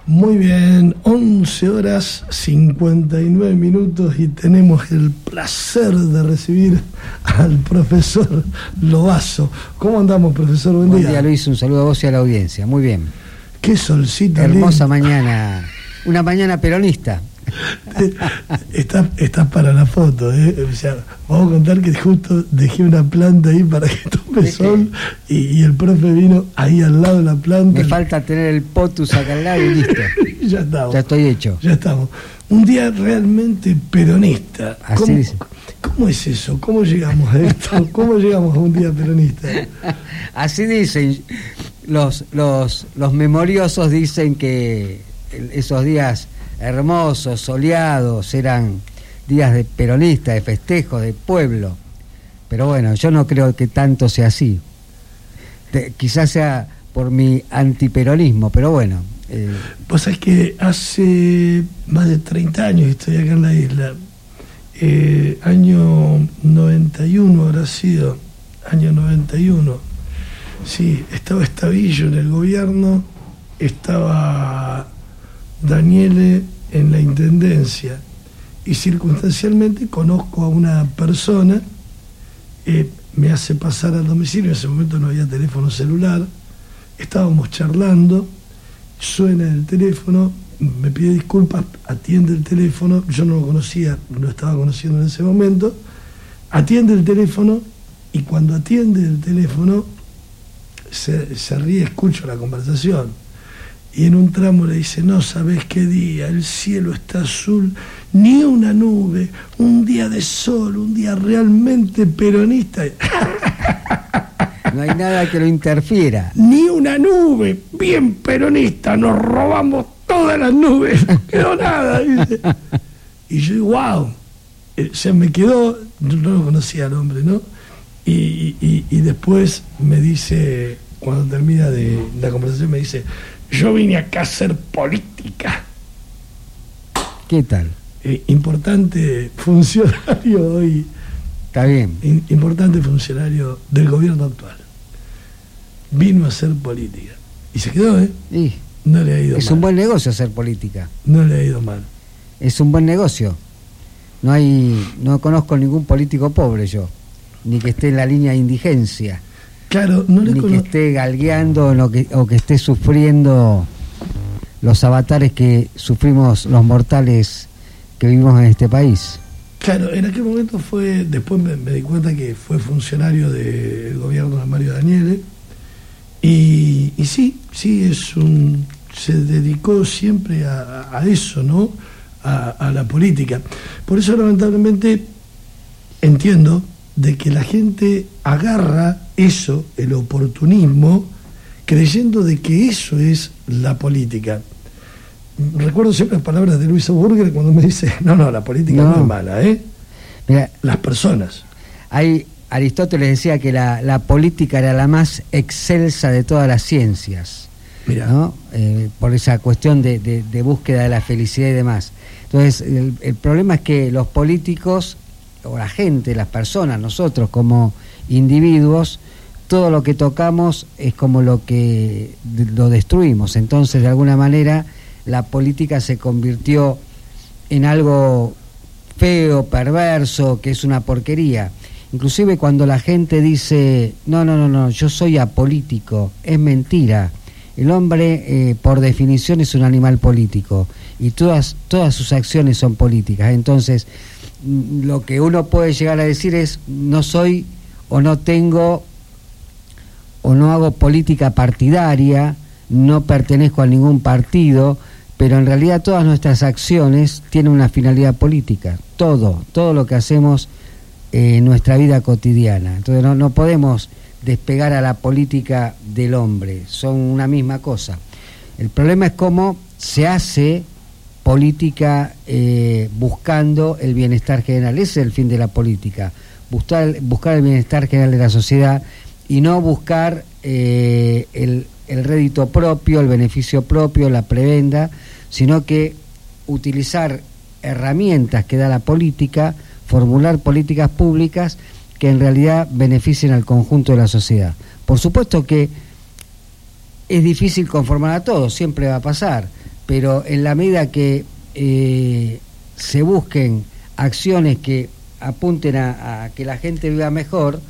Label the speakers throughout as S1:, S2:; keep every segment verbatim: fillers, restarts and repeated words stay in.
S1: Muy bien, once horas cincuenta y nueve minutos y tenemos el placer de recibir al profesor Lovaso. ¿Cómo andamos, profesor? Buen,
S2: Buen
S1: día.
S2: día, Luis, un saludo a vos y a la audiencia. Muy bien.
S1: Qué solcito.
S2: Hermosa
S1: lindo.
S2: mañana, una mañana peronista.
S1: Estás, estás para la foto, ¿eh? O sea, vamos a contar que justo dejé una planta ahí para que tome
S2: ¿Viste?
S1: sol y, y el profe vino ahí al lado de la planta.
S2: Me falta tener el potus acá al lado y listo.
S1: Ya estamos.
S2: Ya estoy hecho.
S1: Ya estamos. Un día realmente peronista.
S2: Así
S1: ¿Cómo,
S2: dice.
S1: ¿Cómo es eso? ¿Cómo llegamos a esto? ¿Cómo llegamos a un día peronista?
S2: Así dicen los, los, los memoriosos, dicen que esos días hermosos, soleados, eran días de peronista, de festejos, de pueblo. Pero bueno, yo no creo que tanto sea así. De, quizás sea por mi antiperonismo, pero bueno. Eh.
S1: Vos sabés que hace más de treinta años estoy acá en la isla. Eh, año noventa y uno habrá sido. Año noventa y uno. Sí, estaba Estavillo en el gobierno, estaba Daniele en la intendencia y circunstancialmente conozco a una persona, eh, me hace pasar al domicilio, en ese momento no había teléfono celular, estábamos charlando, suena el teléfono, me pide disculpas, atiende el teléfono, yo no lo conocía, no lo estaba conociendo en ese momento, atiende el teléfono y cuando atiende el teléfono se, se ríe, escucho la conversación. Y en un tramo le dice, no sabés qué día, el cielo está azul, ni una nube, un día de sol, un día realmente peronista.
S2: No hay nada que lo interfiera.
S1: Ni una nube, bien peronista, nos robamos todas las nubes, no quedó nada, dice. Y yo digo, wow, eh, se me quedó, yo no lo conocía al hombre, ¿no? Y, y, y después me dice, cuando termina de la conversación, me dice, yo vine acá a hacer política.
S2: ¿Qué tal?
S1: Eh, importante funcionario hoy.
S2: Está bien.
S1: In, importante funcionario del gobierno actual. Vino a hacer política. Y se quedó, ¿eh?
S2: Y
S1: no le ha ido
S2: es
S1: mal.
S2: un buen negocio hacer política.
S1: No le ha ido mal.
S2: Es un buen negocio. No hay, no conozco ningún político pobre yo, ni que esté en la línea de indigencia.
S1: Claro, no le
S2: ni
S1: cono-
S2: que esté galgueando no que, o que esté sufriendo los avatares que sufrimos los mortales que vivimos en este país.
S1: Claro, en aquel momento fue, después me, me di cuenta que fue funcionario del gobierno de Mario Daniele y, y sí, sí, es un, se dedicó siempre a, a eso, ¿no? A, a la política. Por eso lamentablemente entiendo de que la gente agarra eso, el oportunismo, creyendo de que eso es la política. Recuerdo siempre las palabras de Luis Burger cuando me dice, no, no, la política no, no es mala, ¿eh?
S2: Mira,
S1: las personas.
S2: Hay, Aristóteles decía que la, la política era la más excelsa de todas las ciencias, ¿no? Eh, por esa cuestión de, de, de búsqueda de la felicidad y demás. Entonces, el, el problema es que los políticos, o la gente, las personas, nosotros como individuos, todo lo que tocamos es como lo que lo destruimos. Entonces, de alguna manera, la política se convirtió en algo feo, perverso, que es una porquería. Inclusive cuando la gente dice, no, no, no, no, yo soy apolítico, es mentira. El hombre, eh, por definición, es un animal político y todas, todas sus acciones son políticas. Entonces, lo que uno puede llegar a decir es, no soy o no tengo o no hago política partidaria, no pertenezco a ningún partido, pero en realidad todas nuestras acciones tienen una finalidad política, todo, todo lo que hacemos en nuestra vida cotidiana. Entonces no, no podemos despegar a la política del hombre, son una misma cosa. El problema es cómo se hace política eh, buscando el bienestar general. Ese es el fin de la política, buscar, buscar el bienestar general de la sociedad y no buscar eh, el el rédito propio, el beneficio propio, la prebenda, sino que utilizar herramientas que da la política, formular políticas públicas que en realidad beneficien al conjunto de la sociedad. Por supuesto que es difícil conformar a todos, siempre va a pasar, pero en la medida que eh, se busquen acciones que apunten a, a que la gente viva mejor,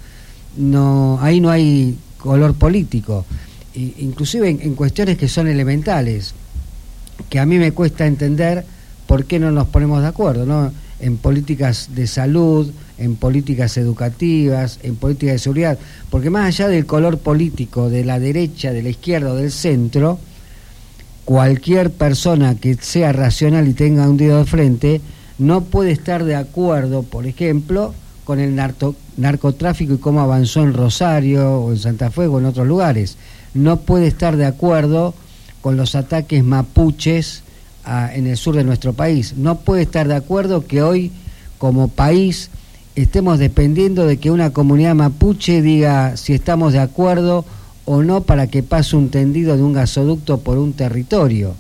S2: no, ahí no hay color político, e, inclusive en, en cuestiones que son elementales, que a mí me cuesta entender por qué no nos ponemos de acuerdo, ¿no? En políticas de salud, en políticas educativas, en políticas de seguridad, porque más allá del color político de la derecha, de la izquierda o del centro, cualquier persona que sea racional y tenga un dedo de frente no puede estar de acuerdo, por ejemplo, con el narco, narcotráfico y cómo avanzó en Rosario o en Santa Fe o en otros lugares. No puede estar de acuerdo con los ataques mapuches a, en el sur de nuestro país. No puede estar de acuerdo que hoy, como país, estemos dependiendo de que una comunidad mapuche diga si estamos de acuerdo o no para que pase un tendido de un gasoducto por un territorio.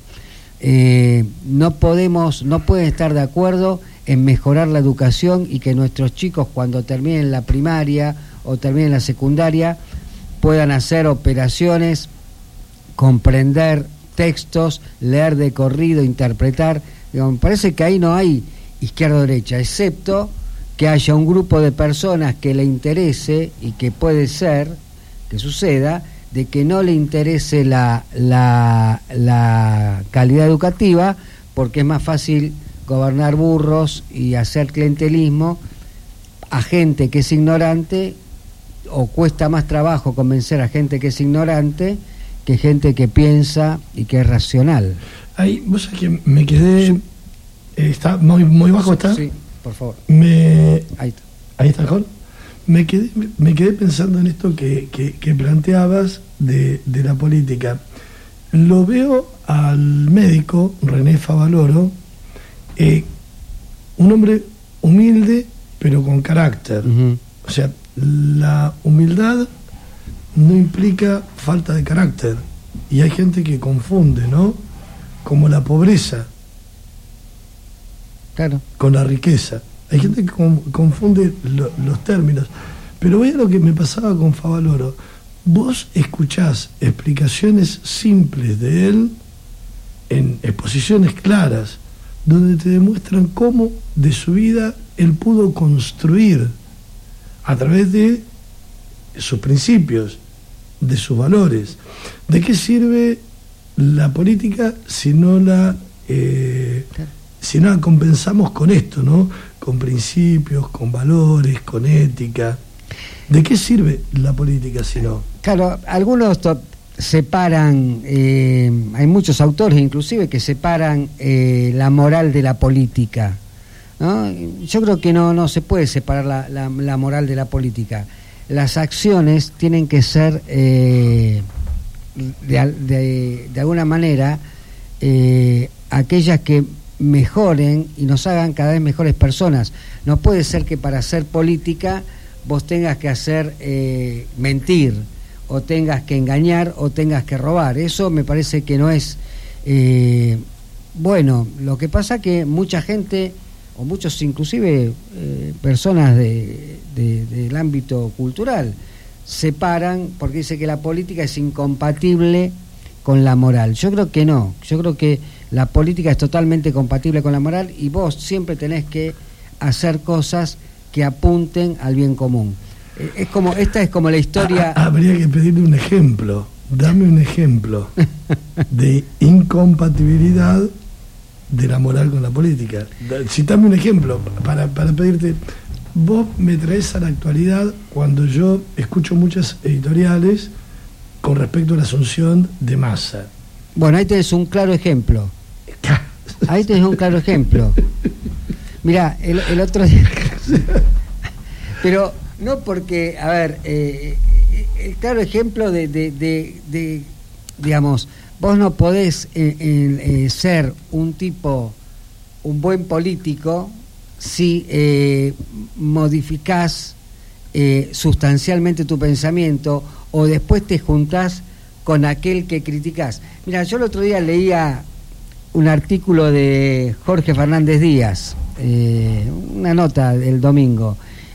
S2: Eh, no podemos, no pueden estar de acuerdo en mejorar la educación y que nuestros chicos cuando terminen la primaria o terminen la secundaria puedan hacer operaciones, comprender textos, leer de corrido, interpretar. Digo, me parece que ahí no hay izquierda o derecha, excepto que haya un grupo de personas que le interese, y que puede ser que suceda, de que no le interese la, la, la calidad educativa, porque es más fácil gobernar burros y hacer clientelismo a gente que es ignorante, o cuesta más trabajo convencer a gente que es ignorante que gente que piensa y que es racional.
S1: Ahí, vos sabés que me quedé, eh, está muy, muy bajo, ¿está?
S2: Sí, por favor.
S1: Me,
S2: ahí está.
S1: Ahí está, Jorge. Me quedé, me quedé pensando en esto que, que, que planteabas de, de la política. Lo veo al médico René Favaloro, eh, un hombre humilde pero con carácter. Uh-huh. O sea, la humildad no implica falta de carácter, y hay gente que confunde, ¿no? Como la pobreza,
S2: claro,
S1: con la riqueza. Hay gente que con, confunde lo, los términos. Pero vean lo que me pasaba con Favaloro. Vos escuchás explicaciones simples de él en exposiciones claras, donde te demuestran cómo de su vida él pudo construir a través de sus principios, de sus valores. ¿De qué sirve la política si no la eh, si no la compensamos con esto, ¿no? Con principios, con valores, con ética? ¿De qué sirve la política si no?
S2: Claro, algunos to- separan, eh, hay muchos autores inclusive que separan eh, la moral de la política, ¿no? Yo creo que no, no se puede separar la, la, la moral de la política. Las acciones tienen que ser eh, de, de, de alguna manera eh, aquellas que mejoren y nos hagan cada vez mejores personas. No puede ser que para hacer política vos tengas que hacer eh, mentir, o tengas que engañar, o tengas que robar. Eso me parece que no es eh, bueno. Lo que pasa que mucha gente, o muchos inclusive eh, personas de, de, del ámbito cultural, separan porque dice que la política es incompatible con la moral. Yo creo que no, yo creo que la política es totalmente compatible con la moral, y vos siempre tenés que hacer cosas que apunten al bien común. Eh, es como, esta es como la historia...
S1: Ah, habría que pedirle un ejemplo, dame un ejemplo de incompatibilidad de la moral con la política. Citame un ejemplo para, para pedirte. Vos me traes a la actualidad cuando yo escucho muchas editoriales con respecto a la asunción de Massa.
S2: Bueno, ahí tenés un claro ejemplo. Ahí tenés un claro ejemplo. Mirá, el, el otro día... Pero no porque, a ver, eh, el claro ejemplo de, de, de, de, digamos, vos no podés eh, eh, ser un tipo, un buen político, si eh, modificás eh, sustancialmente tu pensamiento, o después te juntás con aquel que criticás. Mira, yo el otro día leía un artículo de Jorge Fernández Díaz, eh, una nota del domingo,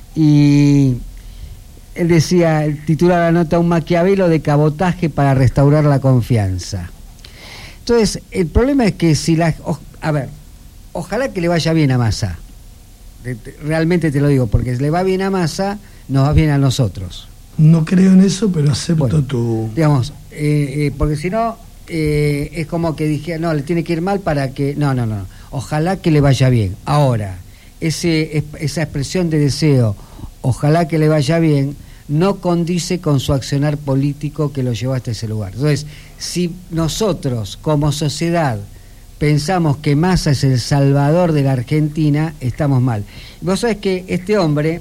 S2: y él decía, el titular de la nota: un Maquiavelo de cabotaje para restaurar la confianza. Entonces, el problema es que si la... O, a ver, ojalá que le vaya bien a Massa. Realmente te lo digo, porque si le va bien a Massa, nos va bien a nosotros.
S1: No creo en eso, pero acepto
S2: bueno,
S1: tu...
S2: Digamos, eh, eh, porque si no, eh, es como que dije, no, le tiene que ir mal para que... No, no, no. Ojalá que le vaya bien. Ahora, ese, esa expresión de deseo, ojalá que le vaya bien, no condice con su accionar político que lo llevó hasta ese lugar. Entonces, si nosotros, como sociedad, pensamos que Massa es el salvador de la Argentina, estamos mal. Vos sabés que este hombre...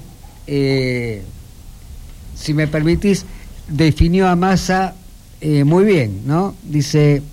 S2: Eh, si me permitís, definió a Massa eh, muy bien, ¿no? Dice,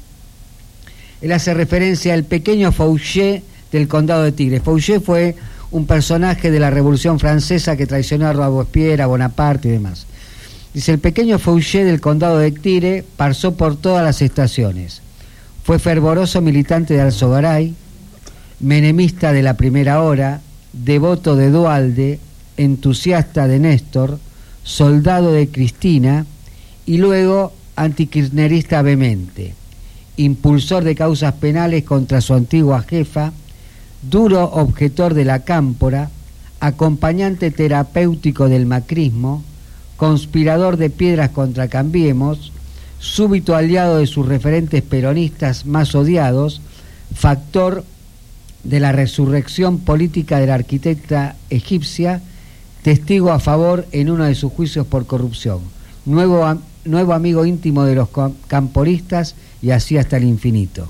S2: él hace referencia al pequeño Fouché del condado de Tigre. Fouché fue un personaje de la Revolución Francesa que traicionó a Robespierre, a Bonaparte y demás. Dice, el pequeño Fouché del condado de Tigre pasó por todas las estaciones. Fue fervoroso militante de Alzogaray, menemista de la primera hora, devoto de Duhalde, entusiasta de Néstor, soldado de Cristina y luego antikirchnerista vehemente, impulsor de causas penales contra su antigua jefa, duro objetor de la cámpora, acompañante terapéutico del macrismo, conspirador de piedras contra Cambiemos, súbito aliado de sus referentes peronistas más odiados, factor de la resurrección política de la arquitecta egipcia, testigo a favor en uno de sus juicios por corrupción, nuevo, nuevo amigo íntimo de los camporistas y así hasta el infinito.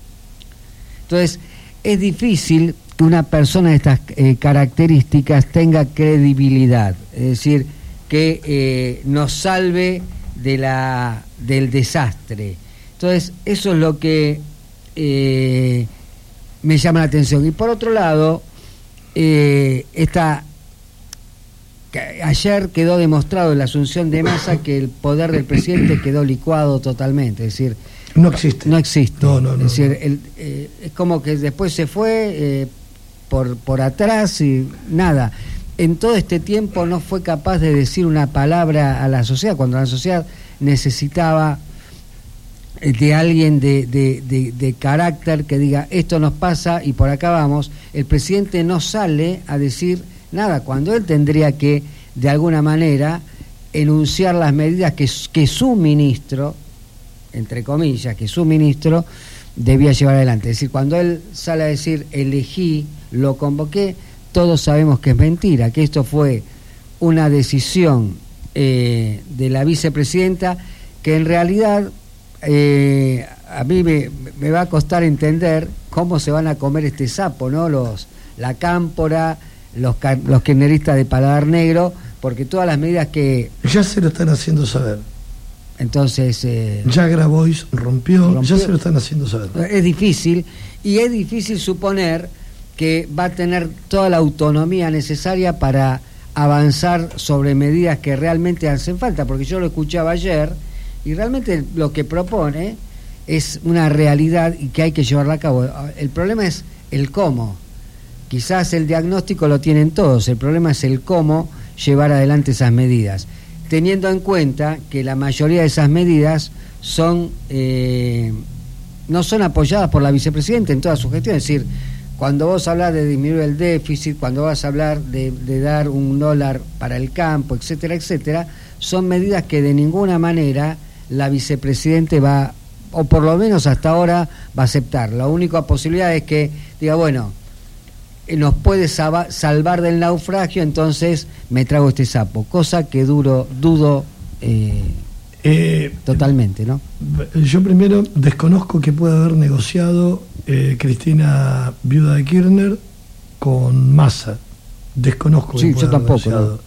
S2: Entonces, es difícil que una persona de estas eh, características tenga credibilidad, es decir, que eh, nos salve de la, del desastre. Entonces, eso es lo que eh, me llama la atención. Y por otro lado, eh, esta... ayer quedó demostrado en la asunción de Massa que el poder del presidente quedó licuado totalmente, es decir,
S1: no existe.
S2: No existe.
S1: No, no, no,
S2: es decir,
S1: no.
S2: El, eh, es como que después se fue eh, por, por atrás y nada. En todo este tiempo no fue capaz de decir una palabra a la sociedad, cuando la sociedad necesitaba de alguien de, de, de, de carácter que diga esto nos pasa y por acá vamos. El presidente no sale a decir nada, cuando él tendría que, de alguna manera, enunciar las medidas que, que su ministro, entre comillas, que su ministro debía llevar adelante. Es decir, cuando él sale a decir, elegí, lo convoqué, todos sabemos que es mentira, que esto fue una decisión eh, de la vicepresidenta, que en realidad eh, a mí me, me va a costar entender cómo se van a comer este sapo, ¿no? Los, la cámpora, los, los kirchneristas de paladar negro, porque todas las medidas que...
S1: Ya se lo están haciendo saber.
S2: Entonces... Eh,
S1: ya Grabois rompió,
S2: rompió,
S1: ya se lo están haciendo saber.
S2: Es difícil, y es difícil suponer que va a tener toda la autonomía necesaria para avanzar sobre medidas que realmente hacen falta, porque yo lo escuchaba ayer, y realmente lo que propone es una realidad y que hay que llevarla a cabo. El problema es el cómo. Quizás el diagnóstico lo tienen todos, el problema es el cómo llevar adelante esas medidas, teniendo en cuenta que la mayoría de esas medidas son eh, no son apoyadas por la vicepresidenta en toda su gestión. Es decir, cuando vos hablas de disminuir el déficit, cuando vas a hablar de, de dar un dólar para el campo, etcétera, etcétera, son medidas que de ninguna manera la vicepresidenta va, o por lo menos hasta ahora, va a aceptar. La única posibilidad es que diga, bueno, nos puede salvar del naufragio, entonces me trago este sapo, cosa que duro, dudo eh, eh, totalmente, ¿no?
S1: Yo primero desconozco que pueda haber negociado eh, Cristina, viuda de Kirchner, con Massa. Desconozco.
S2: Sí,
S1: que
S2: yo tampoco, ¿no?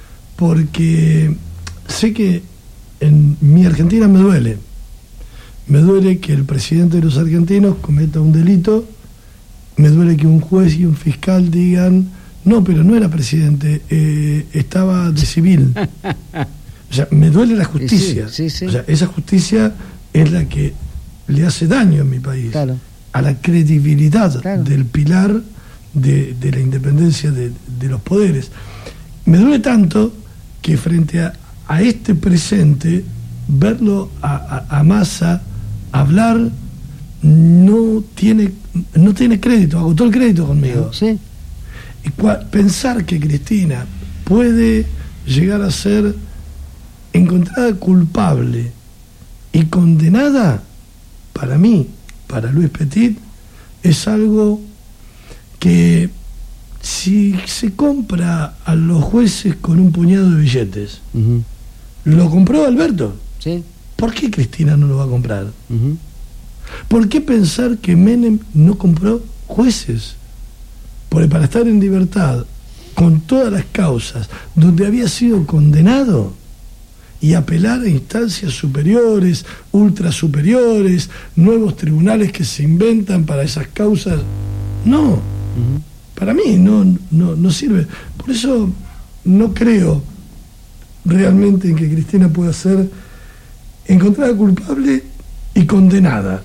S1: Porque sé que en mi Argentina me duele. Me duele que el presidente de los argentinos cometa un delito. Me duele que un juez y un fiscal digan, no, pero no era presidente, eh, estaba de civil. O sea, me duele la justicia.
S2: Sí, sí, sí.
S1: O sea, esa justicia es la que le hace daño en mi país,
S2: claro,
S1: a la credibilidad, claro, del pilar de, de la independencia de, de los poderes. Me duele tanto que frente a, a este presente, verlo a, a, a Massa hablar no tiene no tiene crédito, agotó el crédito conmigo.
S2: Sí.
S1: Y cua- pensar que Cristina puede llegar a ser encontrada culpable y condenada, para mí, para Luis Petit, es algo que si se compra a los jueces con un puñado de billetes,
S2: Uh-huh.
S1: lo compró Alberto.
S2: Sí.
S1: ¿Por qué Cristina no lo va a comprar?
S2: Uh-huh.
S1: ¿Por qué pensar que Menem no compró jueces? Porque para estar en libertad, con todas las causas, donde había sido condenado, y apelar a instancias superiores, ultra superiores, nuevos tribunales que se inventan para esas causas, no.
S2: Uh-huh.
S1: Para mí no, no, no sirve. Por eso no creo realmente en que Cristina pueda ser encontrada culpable y condenada.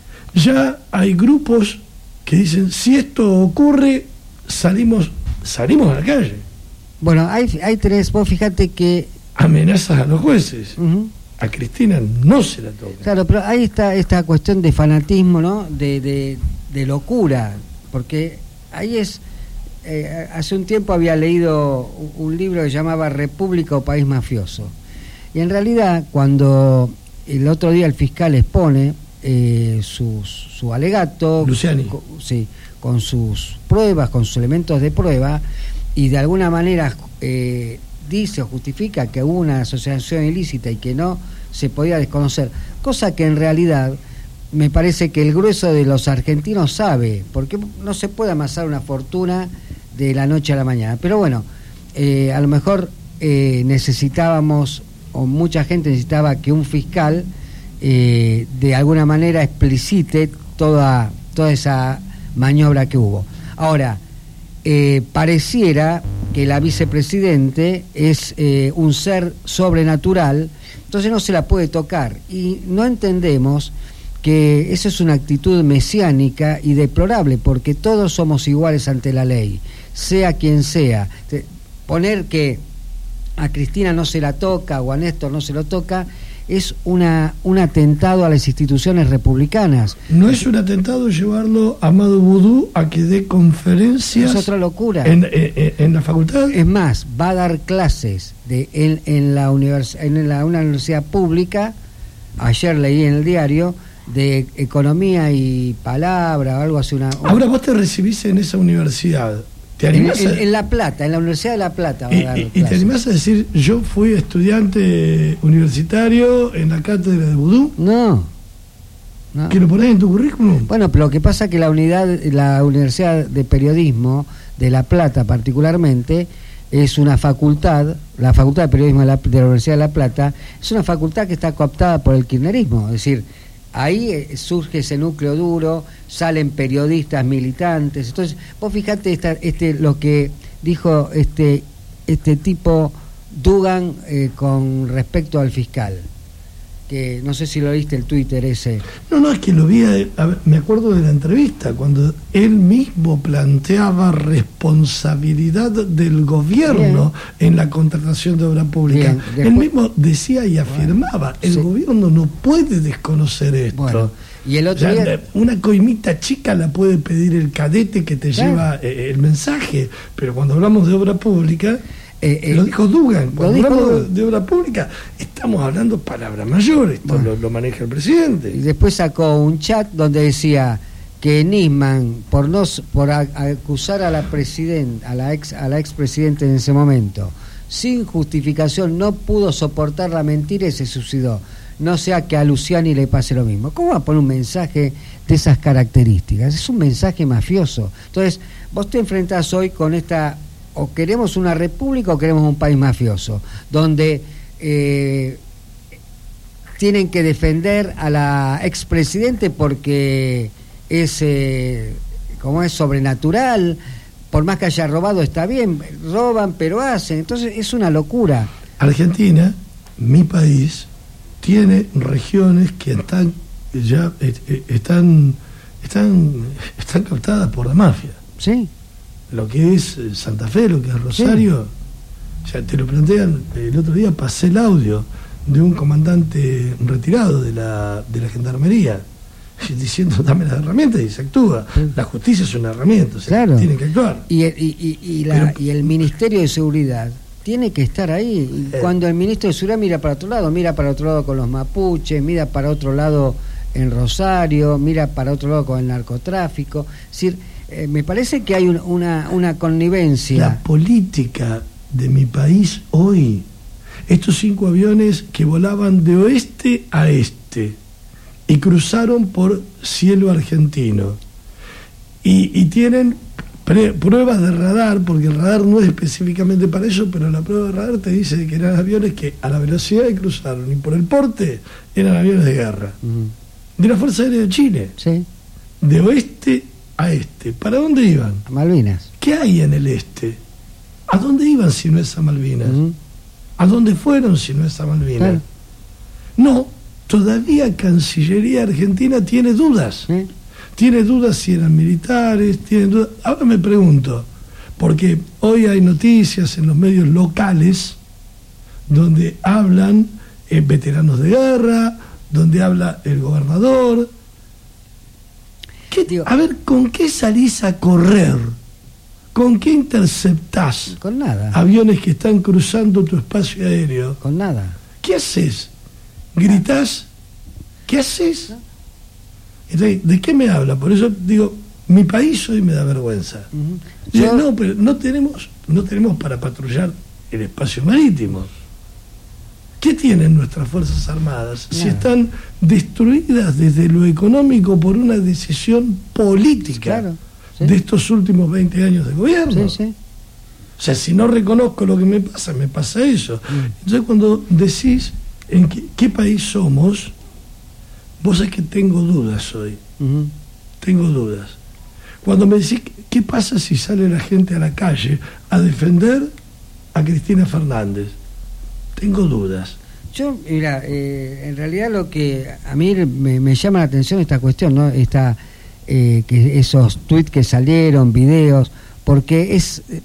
S1: Ya hay grupos que dicen, si esto ocurre, salimos salimos a la calle.
S2: Bueno, hay, hay tres, vos fíjate que...
S1: Amenazas a los jueces.
S2: Uh-huh.
S1: A Cristina no se la toca.
S2: Claro, pero ahí está esta cuestión de fanatismo, ¿no? De, de, de locura, porque ahí es... Eh, hace un tiempo había leído un libro que se llamaba República o País Mafioso. Y en realidad, cuando el otro día el fiscal expone eh, su, su alegato,
S1: Luciani.
S2: Con, sí, con sus pruebas, con sus elementos de prueba, y de alguna manera eh, dice o justifica que hubo una asociación ilícita y que no se podía desconocer, cosa que en realidad me parece que el grueso de los argentinos sabe, porque no se puede amasar una fortuna de la noche a la mañana. Pero bueno, eh, a lo mejor eh, necesitábamos, o mucha gente necesitaba que un fiscal eh, de alguna manera explicite toda, toda esa maniobra que hubo. Ahora, eh, pareciera que la vicepresidente es eh, un ser sobrenatural, entonces no se la puede tocar, y no entendemos que esa es una actitud mesiánica y deplorable, porque todos somos iguales ante la ley, sea quien sea. Poner que a Cristina no se la toca o a Néstor no se lo toca es una un atentado a las instituciones republicanas.
S1: No es un atentado llevarlo a Amado Boudou a que dé conferencias.
S2: Es otra locura.
S1: En, en, en la facultad.
S2: Es más, va a dar clases de en, en la univers, en la, una universidad pública. Ayer leí en el diario de economía y palabra o algo así. Una, una...
S1: Ahora vos te recibís en esa universidad. ¿Te animás
S2: en,
S1: a...
S2: en, en La Plata, en la Universidad de La Plata va
S1: y,
S2: a dar
S1: y, y te animás a decir, yo fui estudiante universitario en la cátedra de Boudou?
S2: No, no.
S1: ¿Que lo ponés en tu currículum?
S2: Bueno, pero lo que pasa es que la unidad, la Universidad de Periodismo de La Plata particularmente, es una facultad, la Facultad de Periodismo de la, de la Universidad de La Plata, es una facultad que está cooptada por el kirchnerismo, es decir, ahí surge ese núcleo duro, salen periodistas militantes. Entonces, vos fijate esta, este, lo que dijo este, este tipo Dugan eh, con respecto al fiscal, que no sé si lo viste el Twitter ese.
S1: No, no, es que lo vi, a, a, me acuerdo de la entrevista, cuando él mismo planteaba responsabilidad del gobierno Bien. en la contratación de obra pública. Después, él mismo decía y afirmaba, bueno, el sí. gobierno no puede desconocer esto. Bueno,
S2: y el otro
S1: ya,
S2: día...
S1: Una coimita chica la puede pedir el cadete que te claro. lleva eh, el mensaje, pero cuando hablamos de obra pública... Eh, eh, lo dijo Dugan, cuando dijo hablamos Dugan. De, de obra pública, estamos hablando palabras mayores, esto bueno. lo, lo maneja el presidente.
S2: Y después sacó un chat donde decía que Nisman, por no por a, acusar a la presidenta, a la ex a la expresidenta en ese momento, sin justificación, no pudo soportar la mentira y se suicidó. No sea que a Luciani le pase lo mismo. ¿Cómo va a poner un mensaje de esas características? Es un mensaje mafioso. Entonces, vos te enfrentás hoy con esta... o queremos una república o queremos un país mafioso, donde eh, tienen que defender a la expresidente porque es, eh, como es sobrenatural, por más que haya robado está bien, roban pero hacen, entonces es una locura.
S1: Argentina, mi país, tiene regiones que están ya eh, están están están captadas por la mafia.
S2: Sí.
S1: Lo que es Santa Fe, lo que es Rosario, sí. Ya te lo plantean. El otro día pasé el audio de un comandante retirado de la de la gendarmería diciendo dame las herramientas y se actúa. Sí. La justicia es una herramienta, o sea,
S2: claro.
S1: tienen que actuar.
S2: Y el, y, y, y, la, Pero, y el Ministerio de Seguridad tiene que estar ahí. Y eh, cuando el Ministro de Seguridad mira para otro lado, mira para otro lado con los mapuches, mira para otro lado en Rosario, mira para otro lado con el narcotráfico. Es decir, eh, me parece que hay un, una, una connivencia.
S1: La política de mi país hoy, estos cinco aviones que volaban de oeste a este y cruzaron por cielo argentino y, y tienen pre, pruebas de radar, porque el radar no es específicamente para eso, pero la prueba de radar te dice que eran aviones que a la velocidad que cruzaron y por el porte eran aviones de guerra, uh-huh. de la Fuerza Aérea de Chile,
S2: sí.
S1: de oeste a este. ¿Para dónde iban?
S2: A Malvinas.
S1: ¿Qué hay en el este? ¿A dónde iban si no es a Malvinas? Uh-huh. ¿A dónde fueron si no es a Malvinas? Claro. No, todavía Cancillería Argentina tiene dudas. ¿Eh? Tiene dudas si eran militares, tiene dudas. Ahora me pregunto, porque hoy hay noticias en los medios locales donde hablan eh, veteranos de guerra, donde habla el gobernador. ¿Qué, Digo, a ver, ¿con qué salís a correr? ¿Con qué interceptás?
S2: Con nada.
S1: Aviones que están cruzando tu espacio aéreo.
S2: Con nada.
S1: ¿Qué haces? ¿Gritás? ¿Qué haces? Entonces, ¿de qué me habla? Por eso digo, mi país hoy me da vergüenza. Uh-huh. Digo, Yo... No, pero no tenemos, no tenemos para patrullar el espacio marítimo. ¿Qué tienen nuestras Fuerzas Armadas? Nada. Si están destruidas desde lo económico por una decisión política. Claro. ¿Sí? De estos últimos veinte años de gobierno.
S2: Sí, sí.
S1: O sea, si no reconozco lo que me pasa, me pasa eso. Mm. Entonces, cuando decís en qué, qué país somos, vos sabés que tengo dudas hoy. Uh-huh. Tengo dudas. Cuando me decís, ¿qué pasa si sale la gente a la calle a defender a Cristina Fernández? Tengo dudas.
S2: Yo, mira, eh, en realidad lo que a mí me, me llama la atención esta cuestión, ¿no? Esta... Eh, que esos tweets que salieron, videos, porque es eh,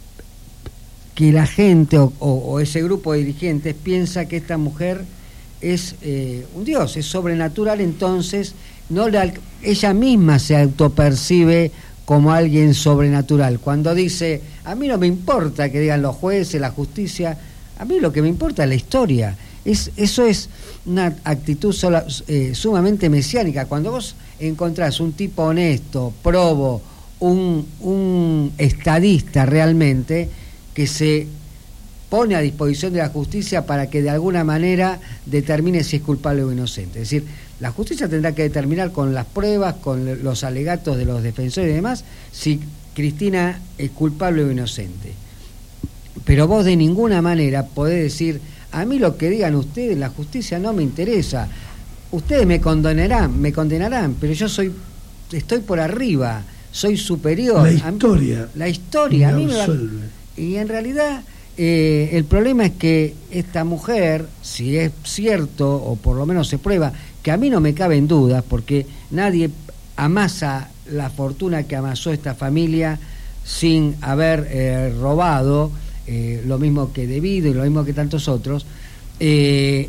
S2: que la gente o, o, o ese grupo de dirigentes piensa que esta mujer es eh, un dios, es sobrenatural, entonces no la, ella misma se autopercibe como alguien sobrenatural. Cuando dice, a mí no me importa que digan los jueces, la justicia, a mí lo que me importa es la historia. Es, eso es una actitud sola, eh, sumamente mesiánica. Cuando vos encontrás un tipo honesto, probo, un, un estadista realmente, que se pone a disposición de la justicia para que de alguna manera determine si es culpable o inocente. Es decir, la justicia tendrá que determinar con las pruebas, con los alegatos de los defensores y demás, si Cristina es culpable o inocente. Pero vos de ninguna manera podés decir, a mí lo que digan ustedes, la justicia no me interesa. Ustedes me condenarán, me condenarán, pero yo soy, estoy por arriba, soy superior.
S1: La historia.
S2: A mí, la historia.
S1: Me
S2: a mí me va, y en realidad eh, el problema es que esta mujer, si es cierto, o por lo menos se prueba, que a mí no me caben dudas, porque nadie amasa la fortuna que amasó esta familia sin haber eh, robado, eh, lo mismo que debido y lo mismo que tantos otros, eh,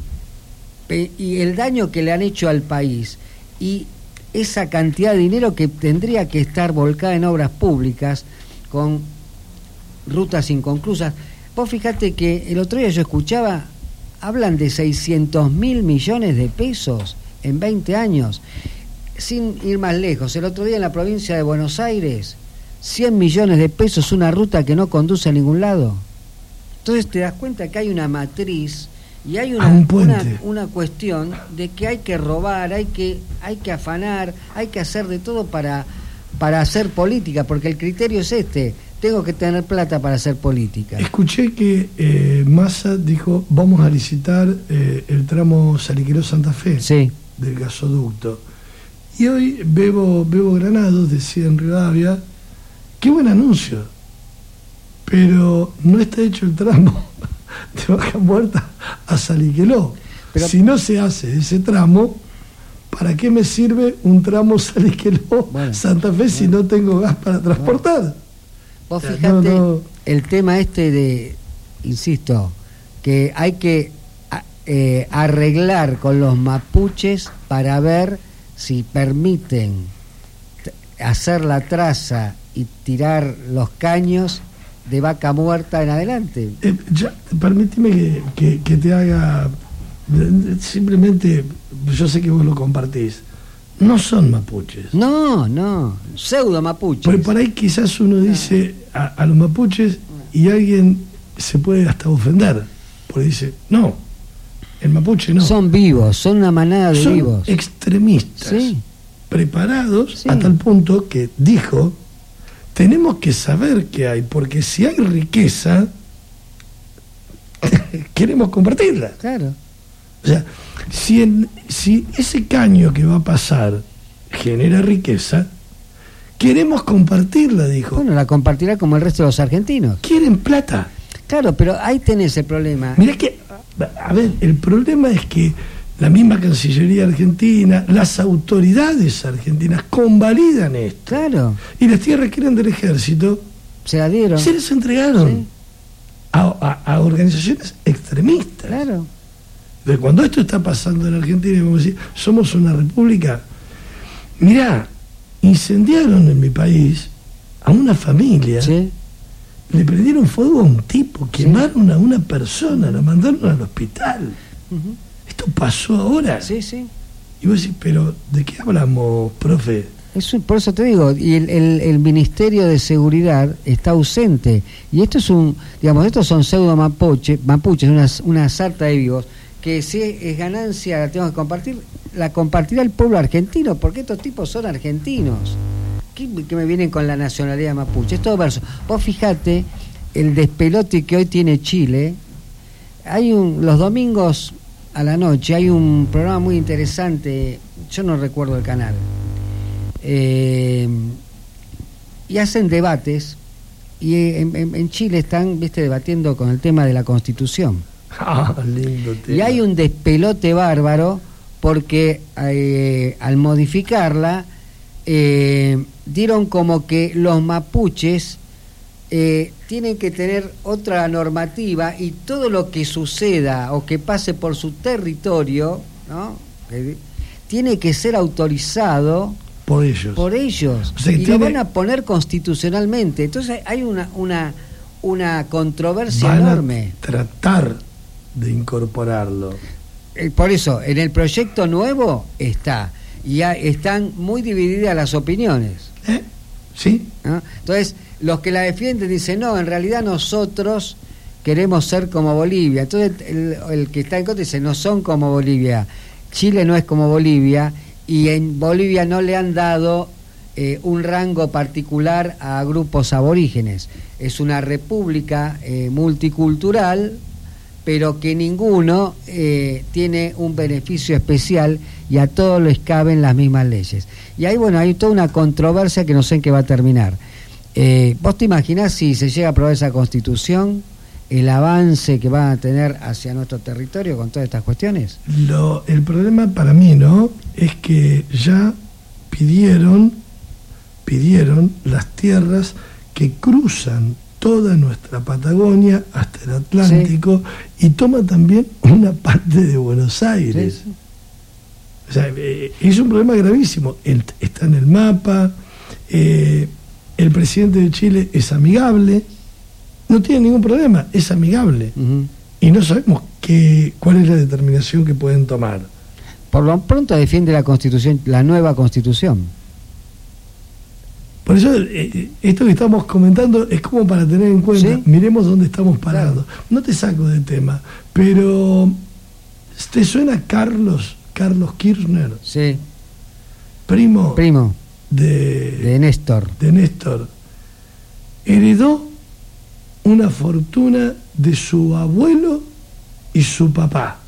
S2: y el daño que le han hecho al país y esa cantidad de dinero que tendría que estar volcada en obras públicas con rutas inconclusas. Vos fijate que el otro día yo escuchaba, hablan de seiscientos mil millones de pesos en veinte años, sin ir más lejos. El otro día en la provincia de Buenos Aires, cien millones de pesos, una ruta que no conduce a ningún lado. Entonces te das cuenta que hay una matriz y hay una, un una, una cuestión de que hay que robar, hay que, hay que afanar, hay que hacer de todo para, para hacer política, porque el criterio es este, tengo que tener plata para hacer política.
S1: Escuché que eh, Massa dijo, vamos a licitar eh, el tramo Saliqueló-Santa Fe,
S2: sí,
S1: del gasoducto. Y hoy Bebo, Bebo Granados decía en Rivadavia, qué buen anuncio, pero no está hecho el tramo de Vaca Muerta a Saliqueló. Pero, si no se hace ese tramo, ¿para qué me sirve un tramo Saliqueló bueno, Santa Fe bueno, si no tengo gas para transportar? Bueno.
S2: Vos fijate, no, no. el tema este de, insisto, que hay que eh, arreglar con los mapuches para ver si permiten t- hacer la traza y tirar los caños de Vaca Muerta en adelante.
S1: Eh, ya, permíteme que, que, que te haga, simplemente, yo sé que vos lo compartís, no son mapuches.
S2: No, no, pseudo mapuches.
S1: Por, por ahí quizás uno dice a, a los mapuches y alguien se puede hasta ofender, porque dice, no, el mapuche no.
S2: Son vivos, son una manada de
S1: son
S2: vivos.
S1: Extremistas,
S2: sí.
S1: preparados
S2: sí.
S1: a tal punto que dijo, tenemos que saber qué hay, porque si hay riqueza, queremos compartirla.
S2: Claro.
S1: O sea, si, en, si ese caño que va a pasar genera riqueza, queremos compartirla, dijo.
S2: Bueno, la compartirá como el resto de los argentinos.
S1: Quieren plata.
S2: Claro, pero ahí tenés el problema.
S1: Mirá que, a ver, el problema es que la misma Cancillería Argentina, las autoridades argentinas convalidan esto.
S2: Claro.
S1: Y las tierras que eran del ejército
S2: se las dieron.
S1: Se les entregaron
S2: sí.
S1: a, a, a organizaciones extremistas.
S2: Claro.
S1: Entonces, cuando esto está pasando en Argentina, vamos a decir, somos una república. Mirá, incendiaron en mi país a una familia.
S2: Sí.
S1: Le prendieron fuego a un tipo, quemaron sí. a una persona, lo mandaron al hospital. Uh-huh. Esto pasó ahora.
S2: Sí, sí.
S1: Y vos decís, pero ¿de qué hablamos, profe?
S2: Eso, por eso te digo, y el, el, el Ministerio de Seguridad está ausente. Y esto es un, digamos, estos son pseudo mapuche, mapuches, una, una sarta de vivos, que si es ganancia, la tenemos que compartir, la compartirá el pueblo argentino, porque estos tipos son argentinos. ¿Qué, que me vienen con la nacionalidad mapuche? Es todo verso. Vos fijate el despelote que hoy tiene Chile. Hay un, los domingos a la noche hay un programa muy interesante, yo no recuerdo el canal, eh, y hacen debates, y en, en, en Chile están, viste, debatiendo con el tema de la Constitución.
S1: Ah, lindo tema.
S2: Y hay un despelote bárbaro porque eh, al modificarla eh, dieron como que los mapuches eh, tienen que tener otra normativa y todo lo que suceda o que pase por su territorio, ¿no? Eh, tiene que ser autorizado
S1: por ellos.
S2: Por ellos.
S1: O sea,
S2: y
S1: tiene...
S2: lo van a poner constitucionalmente. Entonces hay una una una controversia
S1: van
S2: enorme.
S1: A tratar de incorporarlo.
S2: Eh, por eso, en el proyecto nuevo está. Y ya están muy divididas las opiniones.
S1: ¿Eh? ¿Sí?
S2: ¿No? Entonces, los que la defienden dicen, no, en realidad nosotros queremos ser como Bolivia. Entonces, el, el que está en contra dice, no son como Bolivia. Chile no es como Bolivia, y en Bolivia no le han dado eh, un rango particular a grupos aborígenes. Es una república eh, multicultural, pero que ninguno eh, tiene un beneficio especial y a todos les caben las mismas leyes. Y ahí, bueno, hay toda una controversia que no sé en qué va a terminar. Eh, ¿Vos te imaginás si se llega a aprobar esa Constitución, el avance que van a tener hacia nuestro territorio con todas estas cuestiones?
S1: Lo, el problema para mí, ¿no?, es que ya pidieron, pidieron las tierras que cruzan toda nuestra Patagonia hasta el Atlántico, sí. y toma también una parte de Buenos Aires. Sí, sí. O sea, eh, es un problema gravísimo. El, está en el mapa, eh, el presidente de Chile es amigable, no tiene ningún problema, es amigable. Uh-huh. Y no sabemos qué, cuál es la determinación que pueden tomar.
S2: Por lo pronto defiende la Constitución, la nueva Constitución.
S1: Por eso, eh, esto que estamos comentando es como para tener en cuenta, ¿sí? Miremos dónde estamos parados. Claro. No te saco de tema, pero ¿te suena Carlos, Carlos Kirchner?
S2: Sí.
S1: Primo.
S2: Primo.
S1: De,
S2: de Néstor.
S1: De Néstor. Heredó una fortuna de su abuelo y su papá.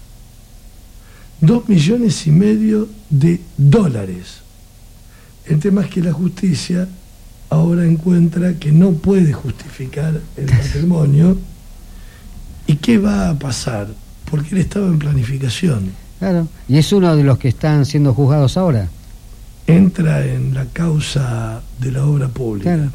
S1: Dos millones y medio de dólares. El tema es que la justicia ahora encuentra que no puede justificar el patrimonio. ¿Y qué va a pasar? Porque él estaba en planificación.
S2: Claro, y es uno de los que están siendo juzgados ahora.
S1: Entra en la causa de la obra pública.
S2: Claro.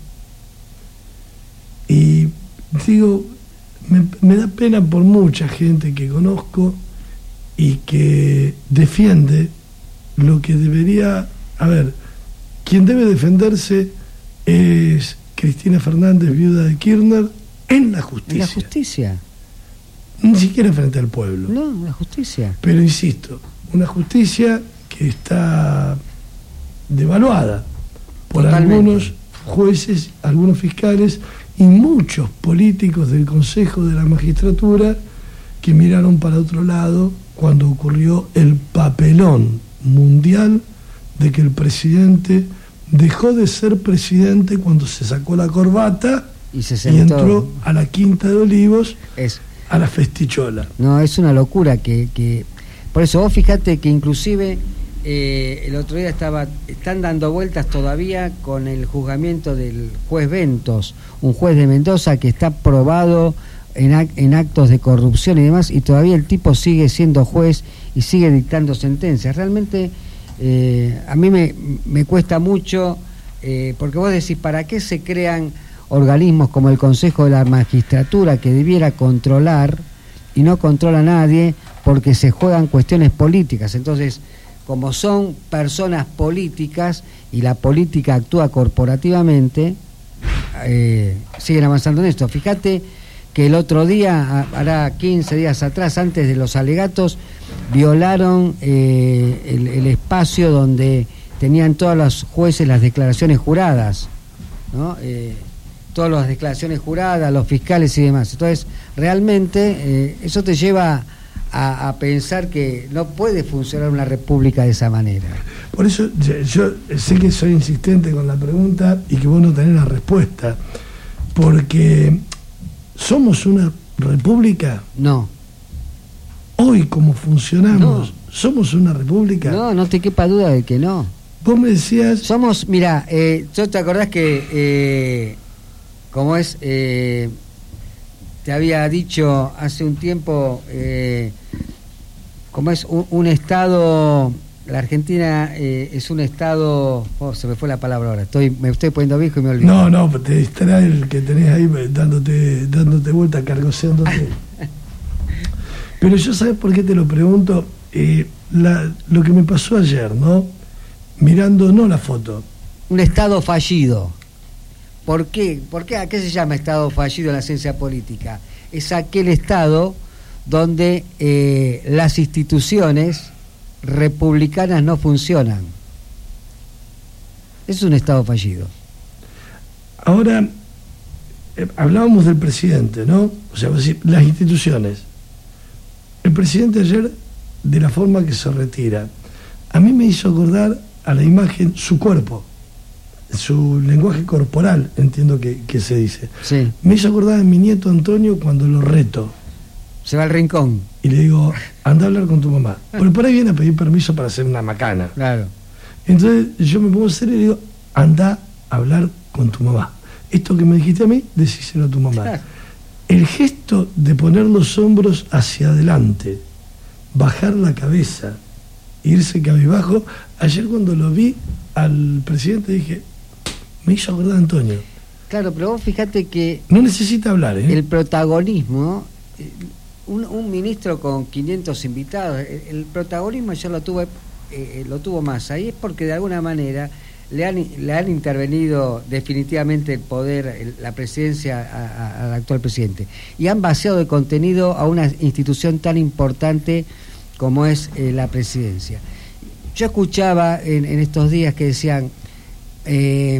S1: Y digo, me, me da pena por mucha gente que conozco y que defiende lo que debería, a ver, quien debe defenderse es Cristina Fernández, viuda de Kirchner, en la justicia.
S2: En la justicia.
S1: Ni siquiera frente al pueblo.
S2: No, en la justicia.
S1: Pero insisto, una justicia que está devaluada por Totalmente. algunos jueces, algunos fiscales y muchos políticos del Consejo de la Magistratura que miraron para otro lado cuando ocurrió el papelón mundial de que el presidente dejó de ser presidente cuando se sacó la corbata y, se sentó, y entró a la Quinta de Olivos, es, a la festichola.
S2: No, es una locura que, que por eso vos fíjate que inclusive eh, el otro día estaba están dando vueltas todavía con el juzgamiento del juez Ventos, un juez de Mendoza que está probado en, act, en actos de corrupción y demás, y todavía el tipo sigue siendo juez y sigue dictando sentencias. Realmente eh, a mí me, me cuesta mucho, eh, porque vos decís, ¿para qué se crean organismos como el Consejo de la Magistratura, que debiera controlar y no controla a nadie porque se juegan cuestiones políticas? Entonces, como son personas políticas y la política actúa corporativamente, eh, siguen avanzando en esto. Fíjate que el otro día, hará quince días atrás, antes de los alegatos, violaron eh, el, el espacio donde tenían todos los jueces las declaraciones juradas, ¿no? Eh, todas las declaraciones juradas, los fiscales y demás. Entonces, realmente eh, eso te lleva a, a pensar que no puede funcionar una república de esa manera.
S1: Por eso yo, yo sé que soy insistente con la pregunta y que vos no tenés la respuesta, porque ¿somos una república?
S2: No.
S1: Hoy, como funcionamos, no. ¿Somos una república?
S2: No, no te quepa duda de que no.
S1: Vos me decías...
S2: Somos, mira, eh, ¿yo te acordás que... Eh, como es, eh, te había dicho hace un tiempo, eh, como es un, un estado, la Argentina eh, es un estado, oh, se me fue la palabra ahora, estoy me estoy poniendo viejo y me olvido.
S1: No, no, te distrae el que tenés ahí dándote dándote vuelta, cargoseándote. Pero yo, ¿sabes por qué te lo pregunto? Eh, la, lo que me pasó ayer, ¿no? Mirando, no la foto.
S2: Un estado fallido. ¿Por qué? ¿Por qué? ¿A qué se llama estado fallido en la ciencia política? Es aquel estado donde eh, las instituciones republicanas no funcionan. Es un estado fallido.
S1: Ahora, eh, hablábamos del presidente, ¿no? O sea, las instituciones. El presidente ayer, de la forma que se retira, a mí me hizo acordar a la imagen, su cuerpo, su lenguaje corporal, entiendo que, que se dice.
S2: Sí.
S1: Me hizo acordar de mi nieto Antonio cuando lo reto.
S2: Se va al rincón.
S1: Y le digo, anda a hablar con tu mamá. Porque por ahí viene a pedir permiso para hacer una macana.
S2: Claro.
S1: Entonces yo me pongo serio y le digo, anda a hablar con tu mamá. Esto que me dijiste a mí, decíselo a tu mamá. Claro. El gesto de poner los hombros hacia adelante, bajar la cabeza, irse cabizbajo. Ayer cuando lo vi al presidente dije, me hizo acordar a Antonio.
S2: Claro, pero vos fíjate que...
S1: No necesita hablar, ¿eh?
S2: El protagonismo, un, un ministro con quinientos invitados, el, el protagonismo ya lo tuvo, eh, lo tuvo Massa, y es porque de alguna manera le han, le han intervenido definitivamente el poder, el, la presidencia al actual presidente, y han vaciado de contenido a una institución tan importante como es eh, la presidencia. Yo escuchaba en, en estos días que decían, eh,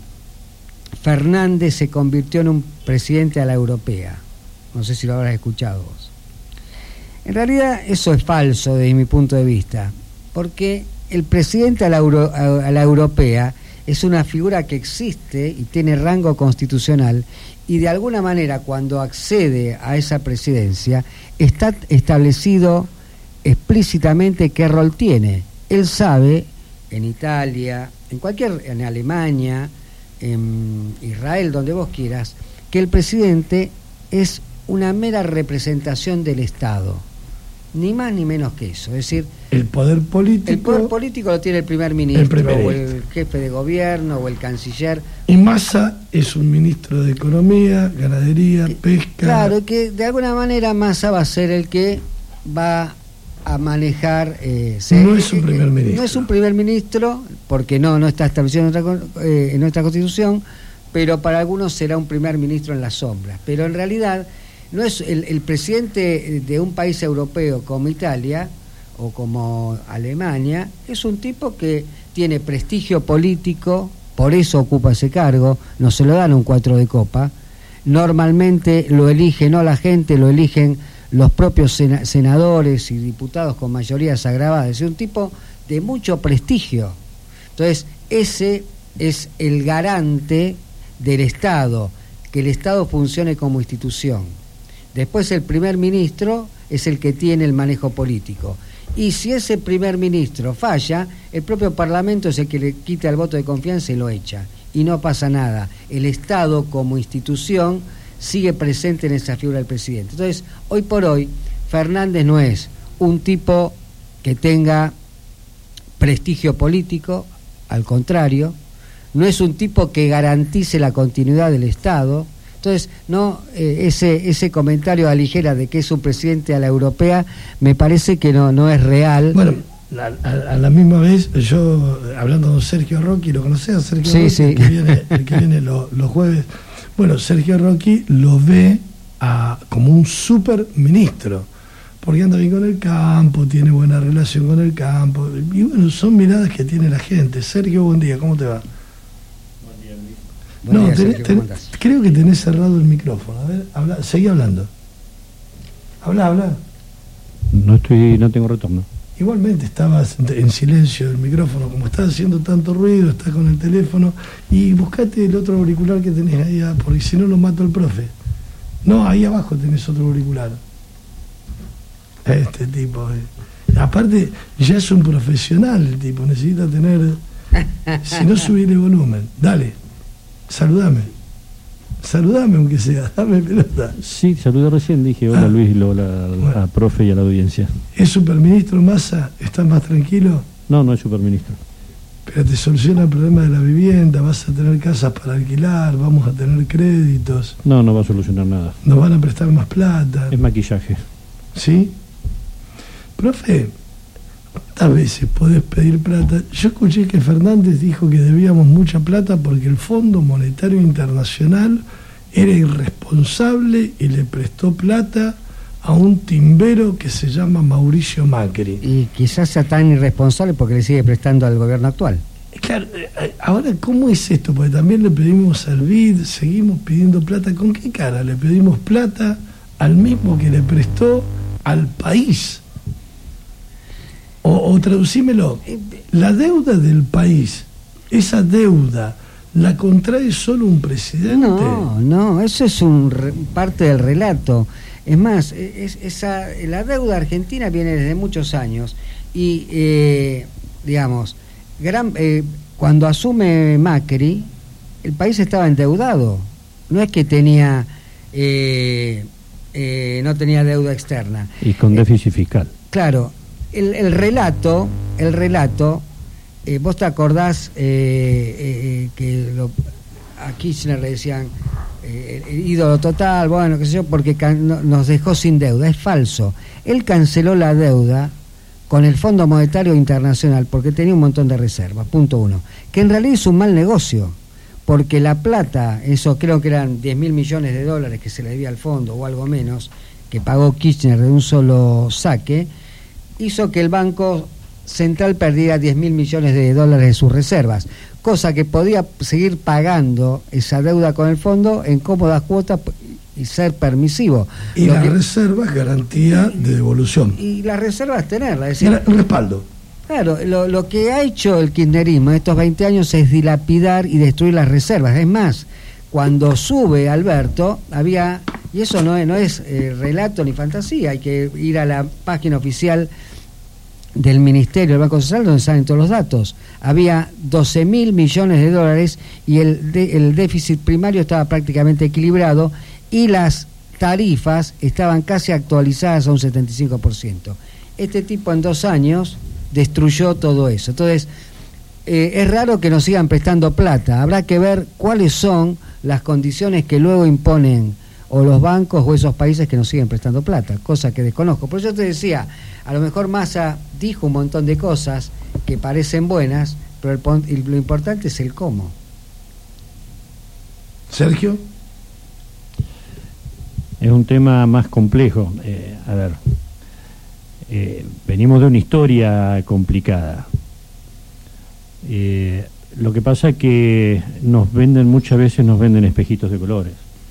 S2: Fernández se convirtió en un presidente a la europea. No sé si lo habrás escuchado vos. En realidad eso es falso desde mi punto de vista, porque el presidente a la, Euro, a, a la europea es una figura que existe y tiene rango constitucional, y de alguna manera cuando accede a esa presidencia está establecido explícitamente qué rol tiene. Él sabe, en Italia, en cualquier, en Alemania, en Israel, donde vos quieras, que el presidente es una mera representación del Estado, ni más ni menos que eso. Es decir,
S1: el poder político,
S2: el poder político lo tiene el primer ministro, el primer o el jefe de gobierno o el canciller.
S1: Y Massa es un ministro de Economía, Ganadería, Pesca.
S2: Claro, que de alguna manera Massa va a ser el que va a manejar. Eh,
S1: no es un primer ministro.
S2: No es un primer ministro, porque no, no está establecido en nuestra, eh, en nuestra Constitución, pero para algunos será un primer ministro en las sombras. Pero en realidad, no es el, el presidente de un país europeo como Italia o como Alemania, es un tipo que tiene prestigio político, por eso ocupa ese cargo, no se lo dan un cuatro de copa. Normalmente lo elige no la gente, lo eligen los propios sena- senadores y diputados con mayorías agravadas. Es un tipo de mucho prestigio. Entonces, ese es el garante del Estado, que el Estado funcione como institución. Después el primer ministro es el que tiene el manejo político. Y si ese primer ministro falla, el propio Parlamento es el que le quita el voto de confianza y lo echa. Y no pasa nada. El Estado como institución sigue presente en esa figura del presidente. Entonces, hoy por hoy, Fernández no es un tipo que tenga prestigio político, al contrario, no es un tipo que garantice la continuidad del Estado. Entonces, no eh, ese ese comentario a ligera de que es un presidente a la europea, me parece que no no es real.
S1: Bueno, a, a, a la misma vez, yo, hablando con Sergio Rocchi, ¿lo conocés a Sergio
S2: sí,
S1: Rocchi?
S2: Sí.
S1: El que viene, el que viene lo, los jueves. Bueno, Sergio Rocchi lo ve a, como un super ministro, porque anda bien con el campo, tiene buena relación con el campo, y bueno, son miradas que tiene la gente. Sergio, buen día, ¿cómo te va?
S3: Buen día, Luis.
S1: No,
S2: Buen día,
S1: tenés,
S2: Sergio,
S1: tenés, creo que tenés cerrado el micrófono. A ver, habla, seguí hablando. Habla, habla.
S3: No estoy, no tengo retorno.
S1: Igualmente estabas en silencio el micrófono, como estás haciendo tanto ruido, estás con el teléfono, y buscate el otro auricular que tenés ahí, porque si no lo mato el profe. No, ahí abajo tenés otro auricular. Este tipo, eh. aparte ya es un profesional el tipo, necesita tener, si no subir el volumen. Dale, saludame. Saludame aunque sea, dame pelota.
S3: Sí, saludé recién, dije hola ah, Luis, hola bueno. a profe y a la audiencia.
S1: ¿Es superministro Massa? ¿Estás más tranquilo?
S3: No, no es superministro.
S1: Pero te soluciona el problema de la vivienda, vas a tener casas para alquilar, vamos a tener créditos.
S3: No, no va a solucionar nada.
S1: Nos van a prestar más plata.
S3: Es maquillaje.
S1: ¿Sí? Profe, ¿cuántas veces podés pedir plata? Yo escuché que Fernández dijo que debíamos mucha plata porque el Fondo Monetario Internacional era irresponsable y le prestó plata a un timbero que se llama Mauricio Macri.
S2: Y quizás sea tan irresponsable porque le sigue prestando al gobierno actual.
S1: Claro, ahora, ¿cómo es esto? Porque también le pedimos al B I D, seguimos pidiendo plata. ¿Con qué cara le pedimos plata al mismo que le prestó al país? O, o traducímelo, la deuda del país, esa deuda, ¿la contrae solo un presidente?
S2: No, no, eso es un re, parte del relato. Es más, es, esa, la deuda argentina viene desde muchos años y, eh, digamos, gran, eh, cuando asume Macri, el país estaba endeudado. No es que tenía, eh, eh, no tenía deuda externa.
S3: Y con déficit eh, fiscal.
S2: Claro. El, el relato, el relato, eh, vos te acordás eh, eh, que lo, a Kirchner le decían eh, el ídolo total, bueno, qué sé yo, porque can, no, nos dejó sin deuda. Es falso. Él canceló la deuda con el Fondo Monetario Internacional porque tenía un montón de reservas, punto uno. Que en realidad es un mal negocio, porque la plata, eso creo que eran diez mil millones de dólares que se le debía al fondo o algo menos, que pagó Kirchner de un solo saque, hizo que el Banco Central perdiera diez mil millones de dólares de sus reservas, cosa que podía seguir pagando esa deuda con el fondo en cómodas cuotas y ser permisivo.
S1: Y las reservas garantía de devolución.
S2: Y las reservas tenerlas, es decir,
S1: un respaldo.
S2: Claro, lo, lo que ha hecho el kirchnerismo en estos veinte años es dilapidar y destruir las reservas. Es más, cuando sube Alberto, había, y eso no es, no es eh, relato ni fantasía, hay que ir a la página oficial del Ministerio del Banco Central donde salen todos los datos. Había doce mil millones de dólares y el, de, el déficit primario estaba prácticamente equilibrado y las tarifas estaban casi actualizadas a un setenta y cinco por ciento. Este tipo en dos años destruyó todo eso. Entonces, eh, es raro que nos sigan prestando plata. Habrá que ver cuáles son las condiciones que luego imponen o los bancos o esos países que nos siguen prestando plata, cosa que desconozco. Por eso te decía, a lo mejor Massa dijo un montón de cosas que parecen buenas, pero el, lo importante es el cómo.
S1: Sergio.
S3: Es un tema más complejo. Eh, a ver, eh, venimos de una historia complicada. Eh, lo que pasa es que nos venden, muchas veces nos venden espejitos de colores.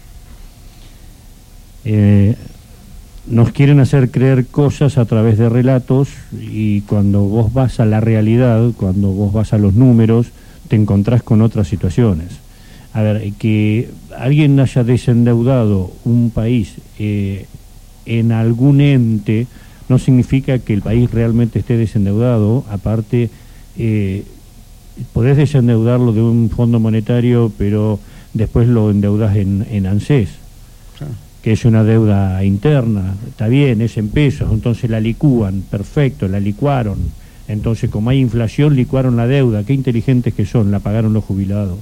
S3: Eh, nos quieren hacer creer cosas a través de relatos, y cuando vos vas a la realidad, cuando vos vas a los números, te encontrás con otras situaciones. A ver, que alguien haya desendeudado un país eh, en algún ente no significa que el país realmente esté desendeudado. Aparte, eh, podés desendeudarlo de un fondo monetario, pero después lo endeudás en, en ANSES, sí, que es una deuda interna. Está bien, es en pesos, entonces la licúan, perfecto, la licuaron. Entonces, como hay inflación, licuaron la deuda. Qué inteligentes que son, la pagaron los jubilados.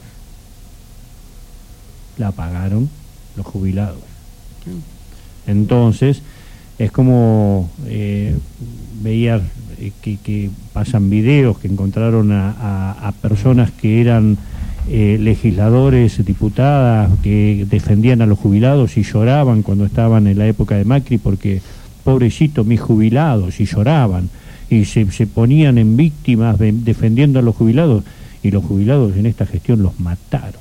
S3: La pagaron los jubilados. Entonces, es como eh, veía eh, que, que pasan videos que encontraron a, a, a personas que eran eh, legisladores, diputadas, que defendían a los jubilados y lloraban cuando estaban en la época de Macri, porque pobrecito mis jubilados, y lloraban y se, se ponían en víctimas de, defendiendo a los jubilados, y los jubilados en esta gestión los mataron.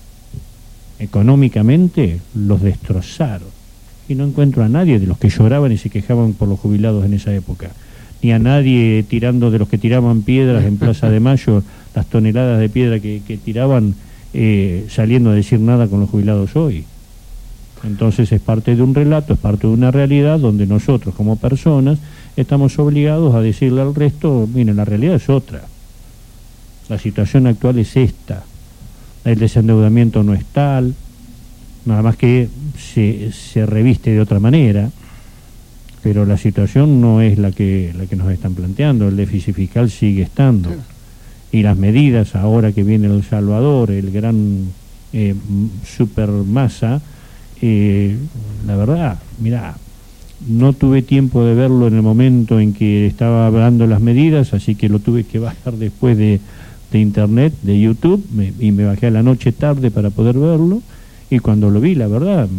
S3: Económicamente los destrozaron, y no encuentro a nadie de los que lloraban y se quejaban por los jubilados en esa época, ni a nadie tirando, de los que tiraban piedras en Plaza de Mayo, las toneladas de piedra que, que tiraban, eh, saliendo a decir nada con los jubilados hoy. Entonces es parte de un relato, es parte de una realidad donde nosotros como personas estamos obligados a decirle al resto, miren, la realidad es otra, la situación actual es esta. El desendeudamiento no es tal, nada más que se, se reviste de otra manera, pero la situación no es la que la que nos están planteando. El déficit fiscal sigue estando, y las medidas ahora que viene El Salvador, el gran eh, super Massa, eh, la verdad, mirá, no tuve tiempo de verlo en el momento en que estaba hablando las medidas, así que lo tuve que bajar después de de internet, de YouTube, me, y me bajé a la noche tarde para poder verlo, y cuando lo vi, la verdad,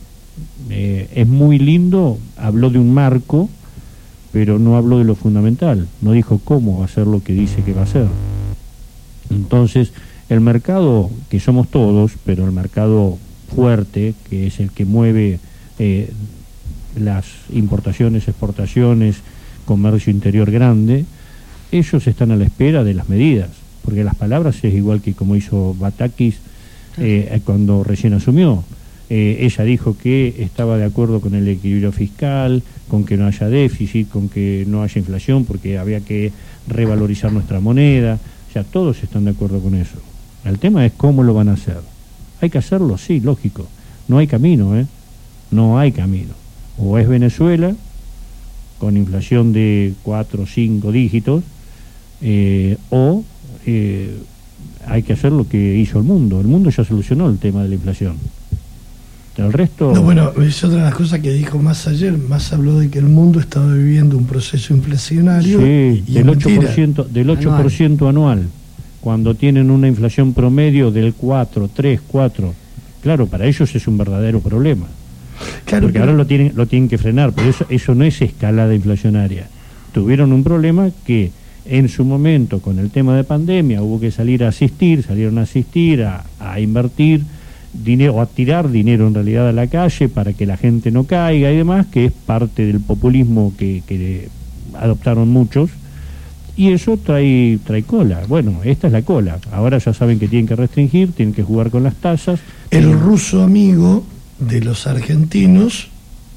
S3: eh, es muy lindo. Habló de un marco, pero no habló de lo fundamental, no dijo cómo va a ser lo que dice que va a ser. Entonces, el mercado, que somos todos, pero el mercado fuerte, que es el que mueve eh, las importaciones, exportaciones, comercio interior grande, ellos están a la espera de las medidas, porque las palabras es igual que como hizo Batakis eh, cuando recién asumió. Eh, ella dijo que estaba de acuerdo con el equilibrio fiscal, con que no haya déficit, con que no haya inflación, porque había que revalorizar nuestra moneda. O sea, todos están de acuerdo con eso. El tema es cómo lo van a hacer. ¿Hay que hacerlo? Sí, lógico. No hay camino, ¿eh? No hay camino. O es Venezuela, con inflación de cuatro o cinco dígitos, eh, o eh, hay que hacer lo que hizo el mundo. El mundo ya solucionó el tema de la inflación. El resto...
S1: No, bueno, es otra de las cosas que dijo Massa ayer. Massa habló de que el mundo estaba viviendo un proceso inflacionario.
S3: Sí, y del ocho por ciento, del ocho por ciento anual. anual, cuando tienen una inflación promedio del cuatro, tres, cuatro. Claro, para ellos es un verdadero problema. Claro, porque pero... ahora lo tienen, lo tienen que frenar, pero eso, eso no es escalada inflacionaria. Tuvieron un problema que en su momento, con el tema de pandemia, hubo que salir a asistir, salieron a asistir, a, a invertir dinero, o a tirar dinero en realidad a la calle para que la gente no caiga y demás, que es parte del populismo que, que adoptaron muchos, y eso trae, trae cola. Bueno, esta es la cola. Ahora ya saben que tienen que restringir, tienen que jugar con las tasas.
S1: El y... ruso amigo de los argentinos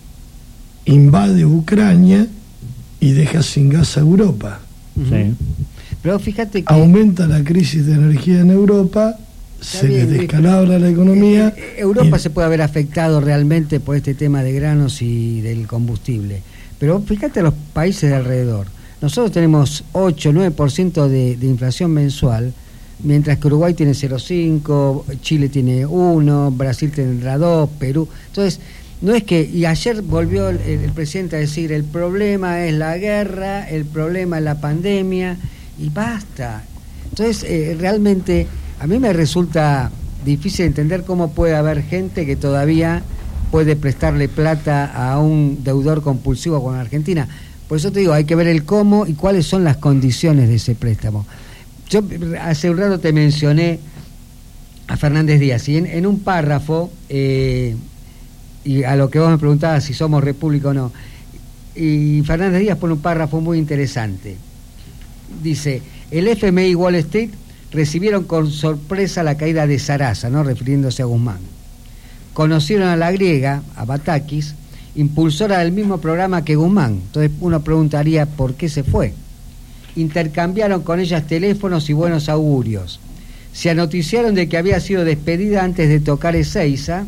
S1: invade Ucrania y deja sin gas a Europa.
S2: Sí. Pero fíjate que
S1: aumenta la crisis de energía en Europa, se les descalabra la economía.
S2: Europa y... se puede haber afectado realmente por este tema de granos y del combustible, pero fíjate a los países de alrededor. Nosotros tenemos ocho o nueve por ciento de, de inflación mensual, mientras que Uruguay tiene cero coma cinco, Chile tiene uno, Brasil tendrá dos, Perú. Entonces, no es que, y ayer volvió el, el presidente a decir, el problema es la guerra, el problema es la pandemia, y basta. Entonces, eh, realmente, a mí me resulta difícil entender cómo puede haber gente que todavía puede prestarle plata a un deudor compulsivo con Argentina. Por eso te digo, hay que ver el cómo y cuáles son las condiciones de ese préstamo. Yo hace un rato te mencioné a Fernández Díaz, y en, en un párrafo, eh, y a lo que vos me preguntabas si somos república o no, y Fernández Díaz pone un párrafo muy interesante. Dice, el F M I y Wall Street recibieron con sorpresa la caída de Sarasa, ¿no?, refiriéndose a Guzmán. Conocieron a la griega, a Batakis, impulsora del mismo programa que Guzmán. Entonces uno preguntaría por qué se fue. Intercambiaron con ellas teléfonos y buenos augurios. Se anoticiaron de que había sido despedida antes de tocar Ezeiza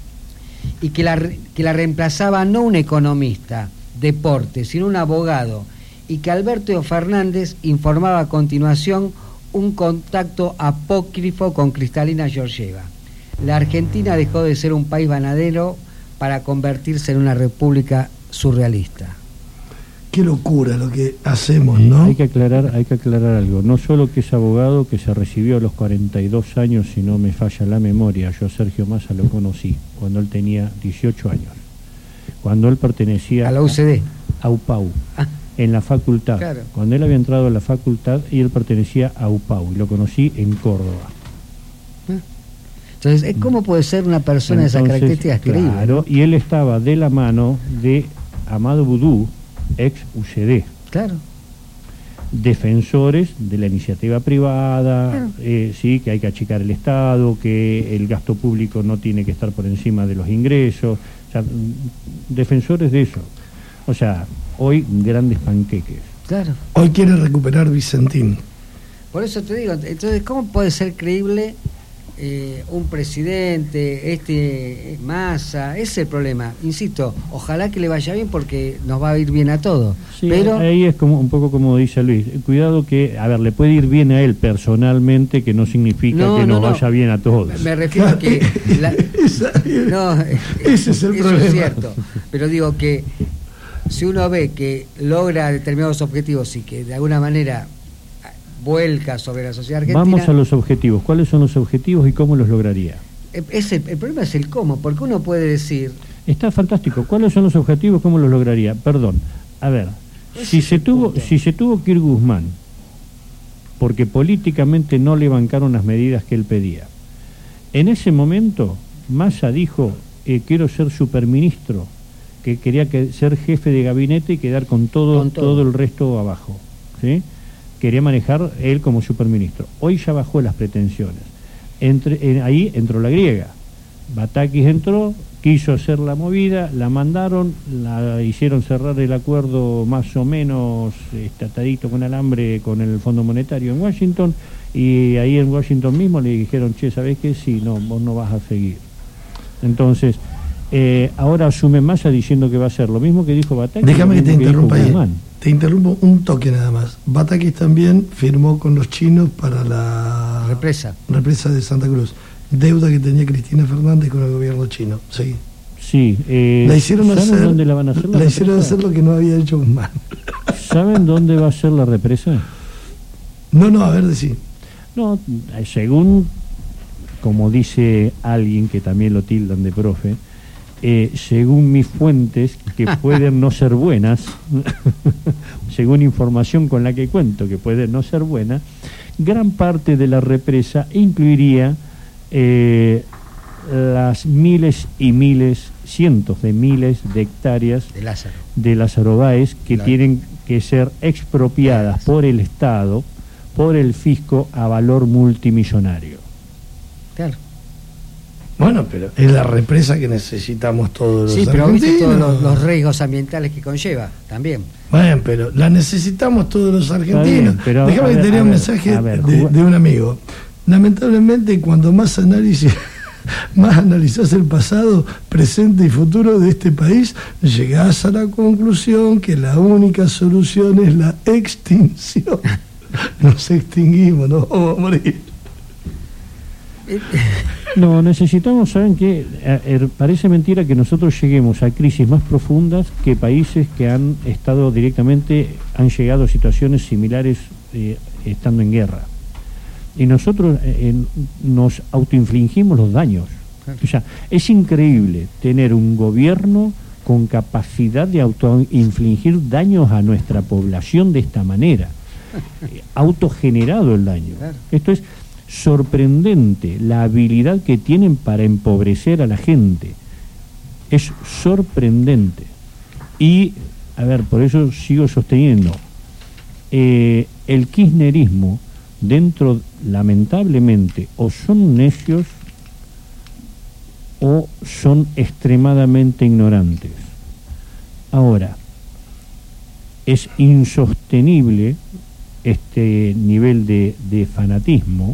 S2: y que la, que la reemplazaba no un economista, deporte, sino un abogado, y que Alberto Fernández informaba a continuación un contacto apócrifo con Cristalina Georgieva. La Argentina dejó de ser un país bananero para convertirse en una república surrealista.
S1: Qué locura lo que hacemos, ¿no?
S3: Hay que aclarar, hay que aclarar algo. No solo que es abogado, que se recibió a los cuarenta y dos años, si no me falla la memoria. Yo a Sergio Massa lo conocí cuando él tenía dieciocho años. Cuando él pertenecía
S2: a la U C D,
S3: a UPAU, ah, en la facultad.
S2: Claro.
S3: Cuando él había entrado a la facultad y él pertenecía a UPAU, y lo conocí en Córdoba.
S2: Entonces, ¿cómo puede ser una persona
S3: Entonces,
S2: de esas características?
S3: Claro,
S2: creíble, ¿no?
S3: Y él estaba de la mano de Amado Boudou, ex U C D.
S2: Claro.
S3: Defensores de la iniciativa privada,
S2: claro.
S3: eh, sí, que hay que achicar el Estado, que el gasto público no tiene que estar por encima de los ingresos, o sea, defensores de eso. O sea, hoy grandes panqueques.
S2: Claro.
S1: Hoy quiere recuperar Vicentín.
S2: Por eso te digo, entonces, ¿cómo puede ser creíble eh, un presidente, este Massa? Ese es el problema. Insisto, ojalá que le vaya bien porque nos va a ir bien a todos.
S3: Sí,
S2: pero
S3: ahí es como un poco como dice Luis, cuidado que, a ver, le puede ir bien a él personalmente, que no significa
S2: no,
S3: que
S2: no,
S3: nos
S2: no.
S3: vaya bien a todos.
S2: Me refiero a que la,
S1: Esa,
S2: no,
S1: ese es el
S2: eso
S1: problema.
S2: Es cierto, pero digo que si uno ve que logra determinados objetivos y que de alguna manera vuelca sobre la sociedad argentina.
S3: Vamos a los objetivos. ¿Cuáles son los objetivos y cómo los lograría?
S2: Es el, el problema es el cómo, porque uno puede decir...
S3: Está fantástico. ¿Cuáles son los objetivos? ¿Cómo los lograría? Perdón. A ver, si se tuvo, si se tuvo que ir Guzmán, porque políticamente no le bancaron las medidas que él pedía. En ese momento, Massa dijo, eh, quiero ser superministro, que quería que, ser jefe de gabinete y quedar con todo,
S2: con todo.
S3: todo el resto abajo, ¿sí? Quería manejar él como superministro. Hoy ya bajó las pretensiones. Entre, eh, ahí entró la griega. Batakis entró, quiso hacer la movida, la mandaron, la hicieron cerrar el acuerdo más o menos este, atadito con alambre con el Fondo Monetario en Washington, y ahí en Washington mismo le dijeron, che, ¿sabés qué? Sí, no, vos no vas a seguir. Entonces, eh, ahora asume Massa diciendo que va a hacer lo mismo que dijo Batakis.
S1: Déjame que te interrumpa ahí.
S3: Guzmán.
S1: Te interrumpo un toque nada más. Batakis también firmó con los chinos para la
S2: represa,
S1: represa de Santa Cruz. Deuda que tenía Cristina Fernández con el gobierno chino. Sí.
S3: Sí. Eh,
S1: la hicieron
S3: ¿saben
S1: hacer,
S3: dónde la van a hacer? La,
S1: la hicieron hacer lo que no había hecho Guzmán.
S3: ¿Saben dónde va a ser la represa?
S1: No, no, a ver, decí.
S3: No, según, como dice alguien que también lo tildan de profe, eh, según mis fuentes, que pueden no ser buenas, según información con la que cuento, que pueden no ser buenas, gran parte de la represa incluiría eh, las miles y miles, cientos de miles de hectáreas
S2: de Lázaro,
S3: de Lázaro Báez que claro. tienen que ser expropiadas por el Estado, por el fisco, a valor multimillonario.
S2: Claro.
S1: Bueno, pero es la represa que necesitamos todos
S2: sí,
S1: los
S2: pero
S1: argentinos.
S2: viste todos los, los riesgos ambientales que conlleva también.
S1: Bueno, pero la necesitamos todos los argentinos. Bien, déjame que te lea un mensaje ver, de, de un amigo. Lamentablemente, cuando más análisis, más analizás el pasado, presente y futuro de este país, llegás a la conclusión que la única solución es la extinción. Nos extinguimos, nos vamos a morir.
S3: No, necesitamos, ¿saben qué? Eh, parece mentira que nosotros lleguemos a crisis más profundas que países que han estado directamente, han llegado a situaciones similares eh, estando en guerra. Y nosotros eh, nos autoinfligimos los daños. O sea, es increíble tener un gobierno con capacidad de autoinfligir daños a nuestra población de esta manera. Autogenerado el daño. Esto es sorprendente, la habilidad que tienen para empobrecer a la gente. Es sorprendente. Y, a ver, por eso sigo sosteniendo, eh, el kirchnerismo, dentro, lamentablemente, o son necios o son extremadamente ignorantes. Ahora, es insostenible este nivel de, de fanatismo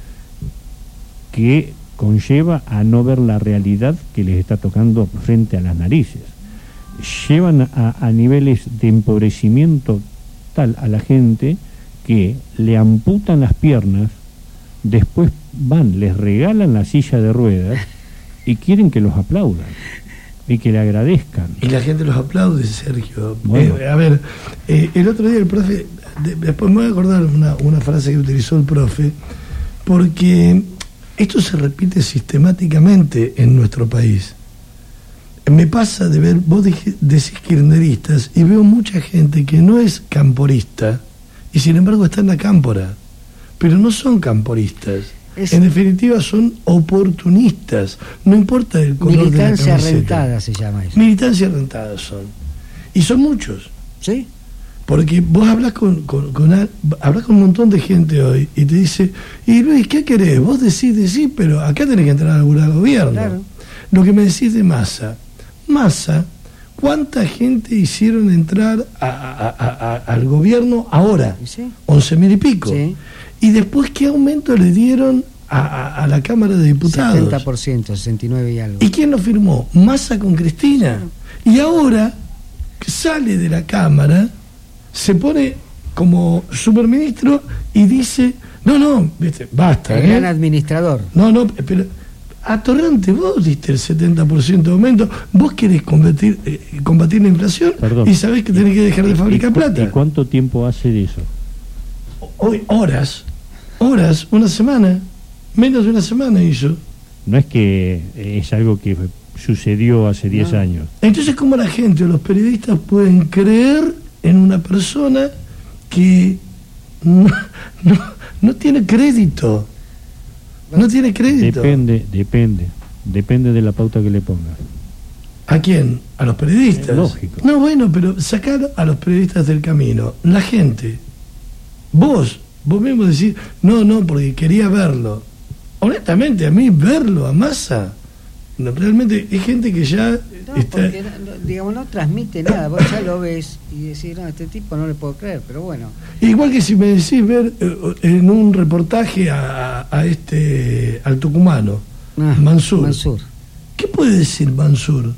S3: que conlleva a no ver la realidad que les está tocando frente a las narices. Llevan a, a niveles de empobrecimiento tal a la gente que le amputan las piernas, después van, les regalan la silla de ruedas y quieren que los aplaudan y que le agradezcan.
S1: Y la gente los aplaude, Sergio.
S3: Bueno.
S1: Eh, a ver, eh, el otro día el profe, de, después me voy a acordar una, una frase que utilizó el profe, porque esto se repite sistemáticamente en nuestro país. Me pasa de ver, vos decís kirchneristas, y veo mucha gente que no es camporista, y sin embargo está en la cámpora, pero no son camporistas. Es, en definitiva son oportunistas, no importa el color de la camiseta.
S2: Militancia rentada se llama eso.
S1: Militancia rentada son. Y son muchos.
S2: ¿Sí?
S1: Porque vos hablas con, con, con, hablas con un montón de gente hoy y te dice, y Luis, ¿qué querés? Vos decís, decís, pero acá tenés que entrar a laburar al gobierno. Claro. Lo que me decís de Massa. Massa, ¿cuánta gente hicieron entrar a, a, a, a, al gobierno ahora?
S2: ¿Sí?
S1: once mil y pico.
S2: Sí.
S1: Y después, ¿qué aumento le dieron a, a, a la Cámara de Diputados?
S2: setenta por ciento, sesenta y nueve y algo.
S1: ¿Y quién lo firmó? Massa con Cristina. Y ahora sale de la Cámara, se pone como superministro y dice, no, no, viste, basta.
S2: El
S1: ¿eh?
S2: gran administrador.
S1: No, no, pero atorrante, vos diste el setenta por ciento de aumento, vos querés combatir, eh, combatir la inflación.
S3: Perdón.
S1: Y sabés que tenés que dejar de fabricar
S3: ¿Y,
S1: plata.
S3: ¿Y cuánto tiempo hace de eso?
S1: Hoy, horas, horas, una semana, menos de una semana hizo.
S3: No es que es algo que sucedió hace diez no. años.
S1: Entonces, ¿cómo la gente o los periodistas pueden creer en una persona que no, no, no tiene crédito? No tiene crédito.
S3: Depende, depende, depende de la pauta que le pongas.
S1: ¿A quién? ¿A los periodistas?
S3: Es lógico.
S1: No, bueno, pero sacar a los periodistas del camino. La gente, vos, vos mismo decís, no, no, porque quería verlo. Honestamente, a mí verlo a Massa, no, realmente hay gente que ya
S2: no,
S1: está...
S2: porque no, digamos, no transmite nada, vos ya lo ves y decís, no, este tipo no le puedo creer, pero bueno.
S1: Igual que si me decís ver eh, en un reportaje a, a este, al tucumano, ah, Mansur.
S2: Mansur.
S1: ¿Qué puede decir Mansur?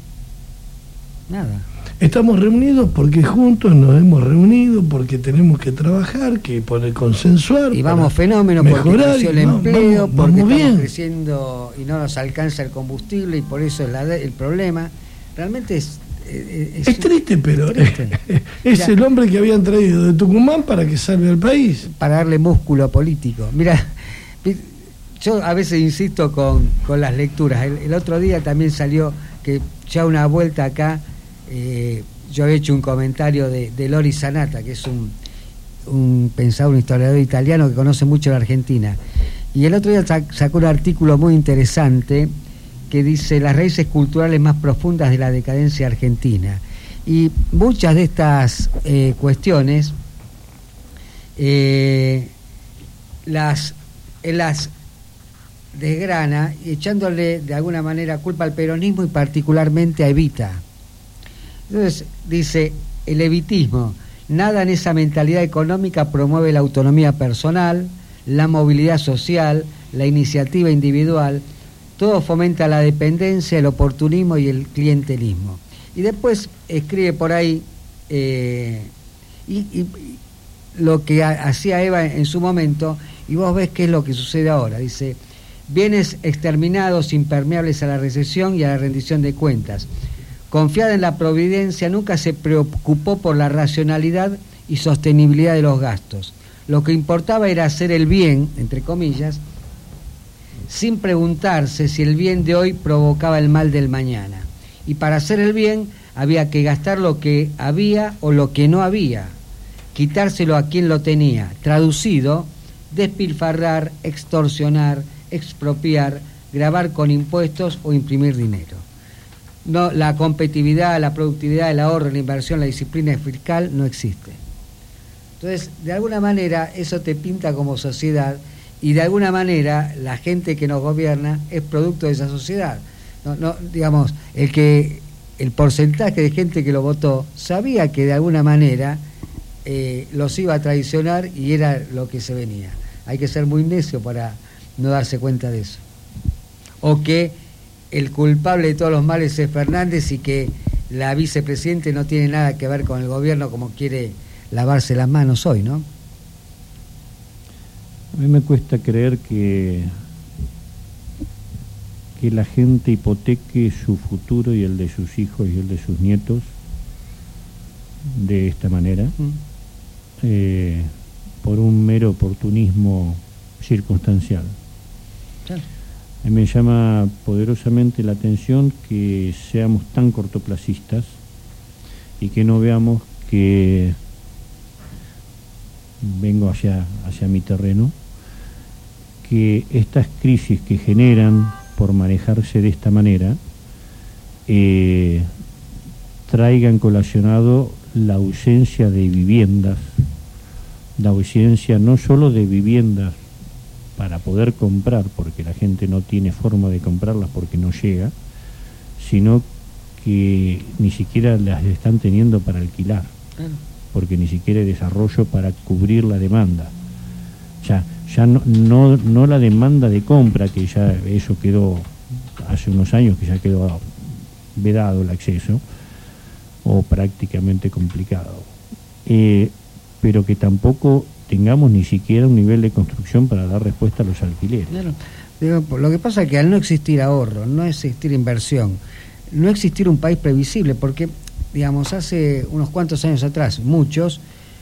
S2: Nada.
S1: Estamos reunidos porque juntos nos hemos reunido, porque tenemos que trabajar, que poner consensuar.
S2: Y vamos fenómeno, porque creció el
S1: no,
S2: empleo,
S1: vamos,
S2: porque
S1: vamos
S2: estamos
S1: bien.
S2: creciendo y no nos alcanza el combustible y por eso es la de, el problema. Realmente es...
S1: Es, es triste, pero
S2: es, triste.
S1: es
S2: ya,
S1: el hombre que habían traído de Tucumán para que salve al país.
S2: Para darle músculo político. Mira, yo a veces insisto con, con las lecturas. El, el otro día también salió que ya una vuelta acá... Eh, yo había hecho un comentario de, de Lori Sanata, que es un, un pensador, un historiador italiano que conoce mucho la Argentina, y el otro día sacó un artículo muy interesante que dice las raíces culturales más profundas de la decadencia argentina, y muchas de estas eh, cuestiones eh, las, las desgrana echándole de alguna manera culpa al peronismo y particularmente a Evita. Entonces dice, el evitismo, nada en esa mentalidad económica promueve la autonomía personal, la movilidad social, la iniciativa individual, todo fomenta la dependencia, el oportunismo y el clientelismo. Y después escribe por ahí eh, y, y, lo que ha, hacía Eva en su momento, y vos ves qué es lo que sucede ahora. Dice, bienes exterminados, impermeables a la recesión y a la rendición de cuentas. Confiada en la providencia, nunca se preocupó por la racionalidad y sostenibilidad de los gastos. Lo que importaba era hacer el bien, entre comillas, sin preguntarse si el bien de hoy provocaba el mal del mañana. Y para hacer el bien había que gastar lo que había o lo que no había, quitárselo a quien lo tenía. Traducido, despilfarrar, extorsionar, expropiar, gravar con impuestos o imprimir dinero. No, la competitividad, la productividad, el ahorro, la inversión, la disciplina fiscal no existe. Entonces, de alguna manera, eso te pinta como sociedad, y de alguna manera la gente que nos gobierna es producto de esa sociedad. No, no, digamos, el que el porcentaje de gente que lo votó sabía que de alguna manera eh, los iba a traicionar y era lo que se venía. Hay que ser muy necio para no darse cuenta de eso. O que el culpable de todos los males es Fernández y que la vicepresidente no tiene nada que ver con el gobierno como quiere lavarse las manos hoy, ¿no?
S3: A mí me cuesta creer que que la gente hipoteque su futuro y el de sus hijos y el de sus nietos de esta manera, mm. eh, por un mero oportunismo circunstancial. Sí. A mí me llama poderosamente la atención que seamos tan cortoplacistas y que no veamos que, vengo hacia, hacia mi terreno, que estas crisis que generan por manejarse de esta manera eh, traigan colacionado la ausencia de viviendas, la ausencia no solo de viviendas para poder comprar, porque la gente no tiene forma de comprarlas porque no llega, sino que ni siquiera las están teniendo para alquilar, claro, porque ni siquiera hay desarrollo para cubrir la demanda. Ya, ya no, no, no la demanda de compra, que ya eso quedó hace unos años, que ya quedó vedado el acceso, o prácticamente complicado, eh, pero que tampoco tengamos ni siquiera un nivel de construcción para dar respuesta a los alquileres.
S2: Claro. Digo, lo que pasa es que al no existir ahorro, no existir inversión, no existir un país previsible, porque, digamos, hace unos cuantos años atrás, muchos,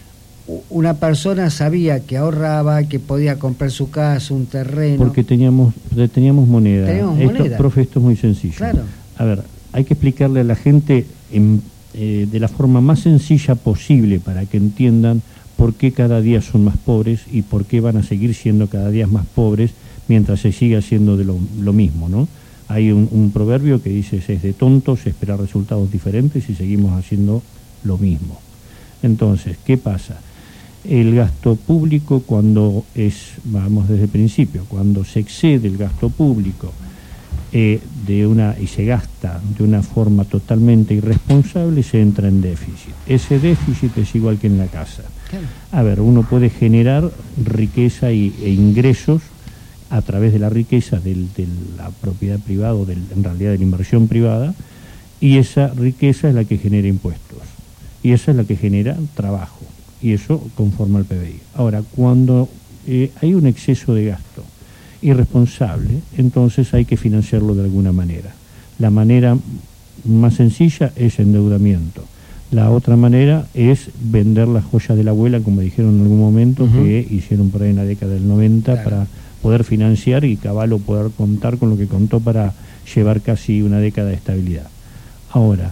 S2: una persona sabía que ahorraba, que podía comprar su casa, un terreno.
S3: Porque teníamos teníamos moneda.
S2: Teníamos
S3: esto,
S2: moneda.
S3: Profe, esto es muy sencillo.
S2: Claro.
S3: A ver, hay que explicarle a la gente en, eh, de la forma más sencilla posible para que entiendan por qué cada día son más pobres y por qué van a seguir siendo cada día más pobres mientras se siga haciendo de lo, lo mismo, ¿no? Hay un, un proverbio que dice: es de tontos esperar resultados diferentes y seguimos haciendo lo mismo. Entonces, ¿qué pasa? El gasto público, cuando es, vamos desde el principio, cuando se excede el gasto público eh, de una y se gasta de una forma totalmente irresponsable, se entra en déficit. Ese déficit es igual que en la casa. Claro. A ver, uno puede generar riqueza y, e ingresos a través de la riqueza del, de la propiedad privada, o del, en realidad de la inversión privada, y esa riqueza es la que genera impuestos, y esa es la que genera trabajo, y eso conforma al P B I. Ahora, cuando eh, hay un exceso de gasto irresponsable, entonces hay que financiarlo de alguna manera. La manera más sencilla es endeudamiento. La otra manera es vender las joyas de la abuela, como dijeron en algún momento, uh-huh. que hicieron por ahí en la década del noventa, claro, para poder financiar y Caballo poder contar con lo que contó para llevar casi una década de estabilidad. Ahora,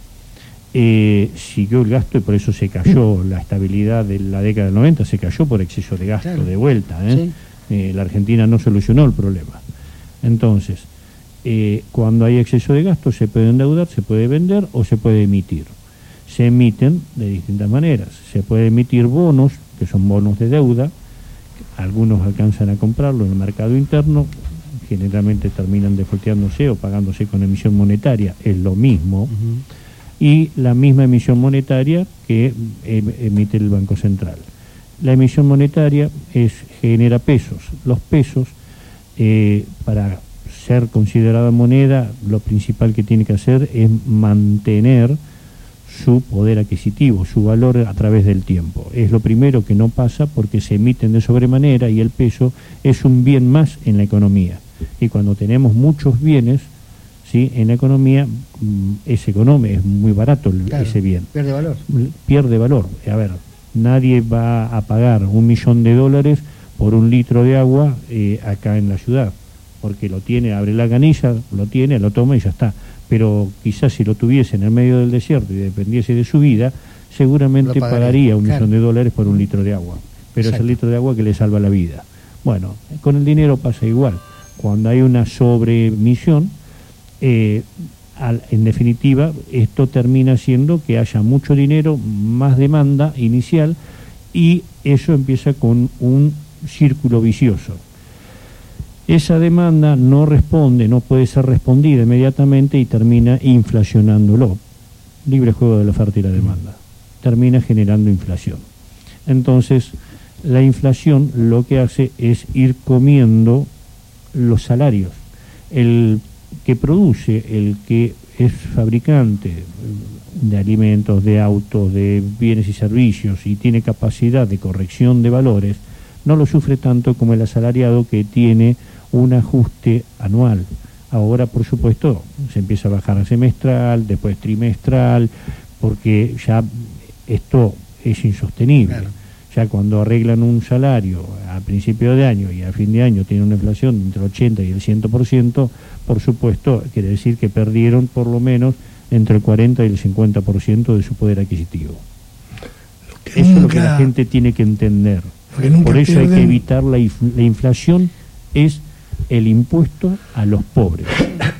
S3: eh, siguió el gasto y por eso se cayó la estabilidad de la década del noventa, se cayó por exceso de gasto, claro, de vuelta. ¿eh? Sí. Eh, la Argentina no solucionó el problema. Entonces, eh, cuando hay exceso de gasto se puede endeudar, se puede vender o se puede emitir. Se emiten de distintas maneras. Se puede emitir bonos, que son bonos de deuda. Algunos alcanzan a comprarlo en el mercado interno, generalmente terminan defolteándose o pagándose con emisión monetaria, es lo mismo. Uh-huh. Y la misma emisión monetaria que emite el Banco Central. La emisión monetaria es, genera pesos. Los pesos, eh, para ser considerada moneda, lo principal que tiene que hacer es mantener su poder adquisitivo, su valor a través del tiempo. Es lo primero que no pasa porque se emiten de sobremanera y el peso es un bien más en la economía. Y cuando tenemos muchos bienes, ¿sí?, en la economía, es económico, es muy barato el, claro, ese bien.
S2: Pierde valor.
S3: Pierde valor. A ver, nadie va a pagar un millón de dólares por un litro de agua eh, acá en la ciudad, porque lo tiene, abre la canilla, lo tiene, lo toma y ya está. Pero quizás si lo tuviese en el medio del desierto y dependiese de su vida, seguramente pagaría, pagaría un claro. millón de dólares por un litro de agua. Pero Exacto. es el litro de agua que le salva la vida. Bueno, con el dinero pasa igual. Cuando hay una sobremisión, eh, al, en definitiva, esto termina siendo que haya mucho dinero, más demanda inicial, y eso empieza con un círculo vicioso. Esa demanda no responde, no puede ser respondida inmediatamente y termina inflacionándolo. Libre juego de la oferta y la demanda. Termina generando inflación. Entonces, la inflación lo que hace es ir comiendo los salarios. El que produce, el que es fabricante de alimentos, de autos, de bienes y servicios y tiene capacidad de corrección de valores, no lo sufre tanto como el asalariado que tiene un ajuste anual. Ahora, por supuesto, se empieza a bajar a semestral, después trimestral, porque ya esto es insostenible. Claro. Ya cuando arreglan un salario a principio de año y a fin de año tiene una inflación entre el ochenta y el cien por ciento, por supuesto, quiere decir que perdieron por lo menos entre el cuarenta y el cincuenta por ciento de su poder adquisitivo. Eso nunca, es lo que la gente tiene que entender. Por eso pierden. Hay que evitar la, la inflación, es el impuesto a los pobres.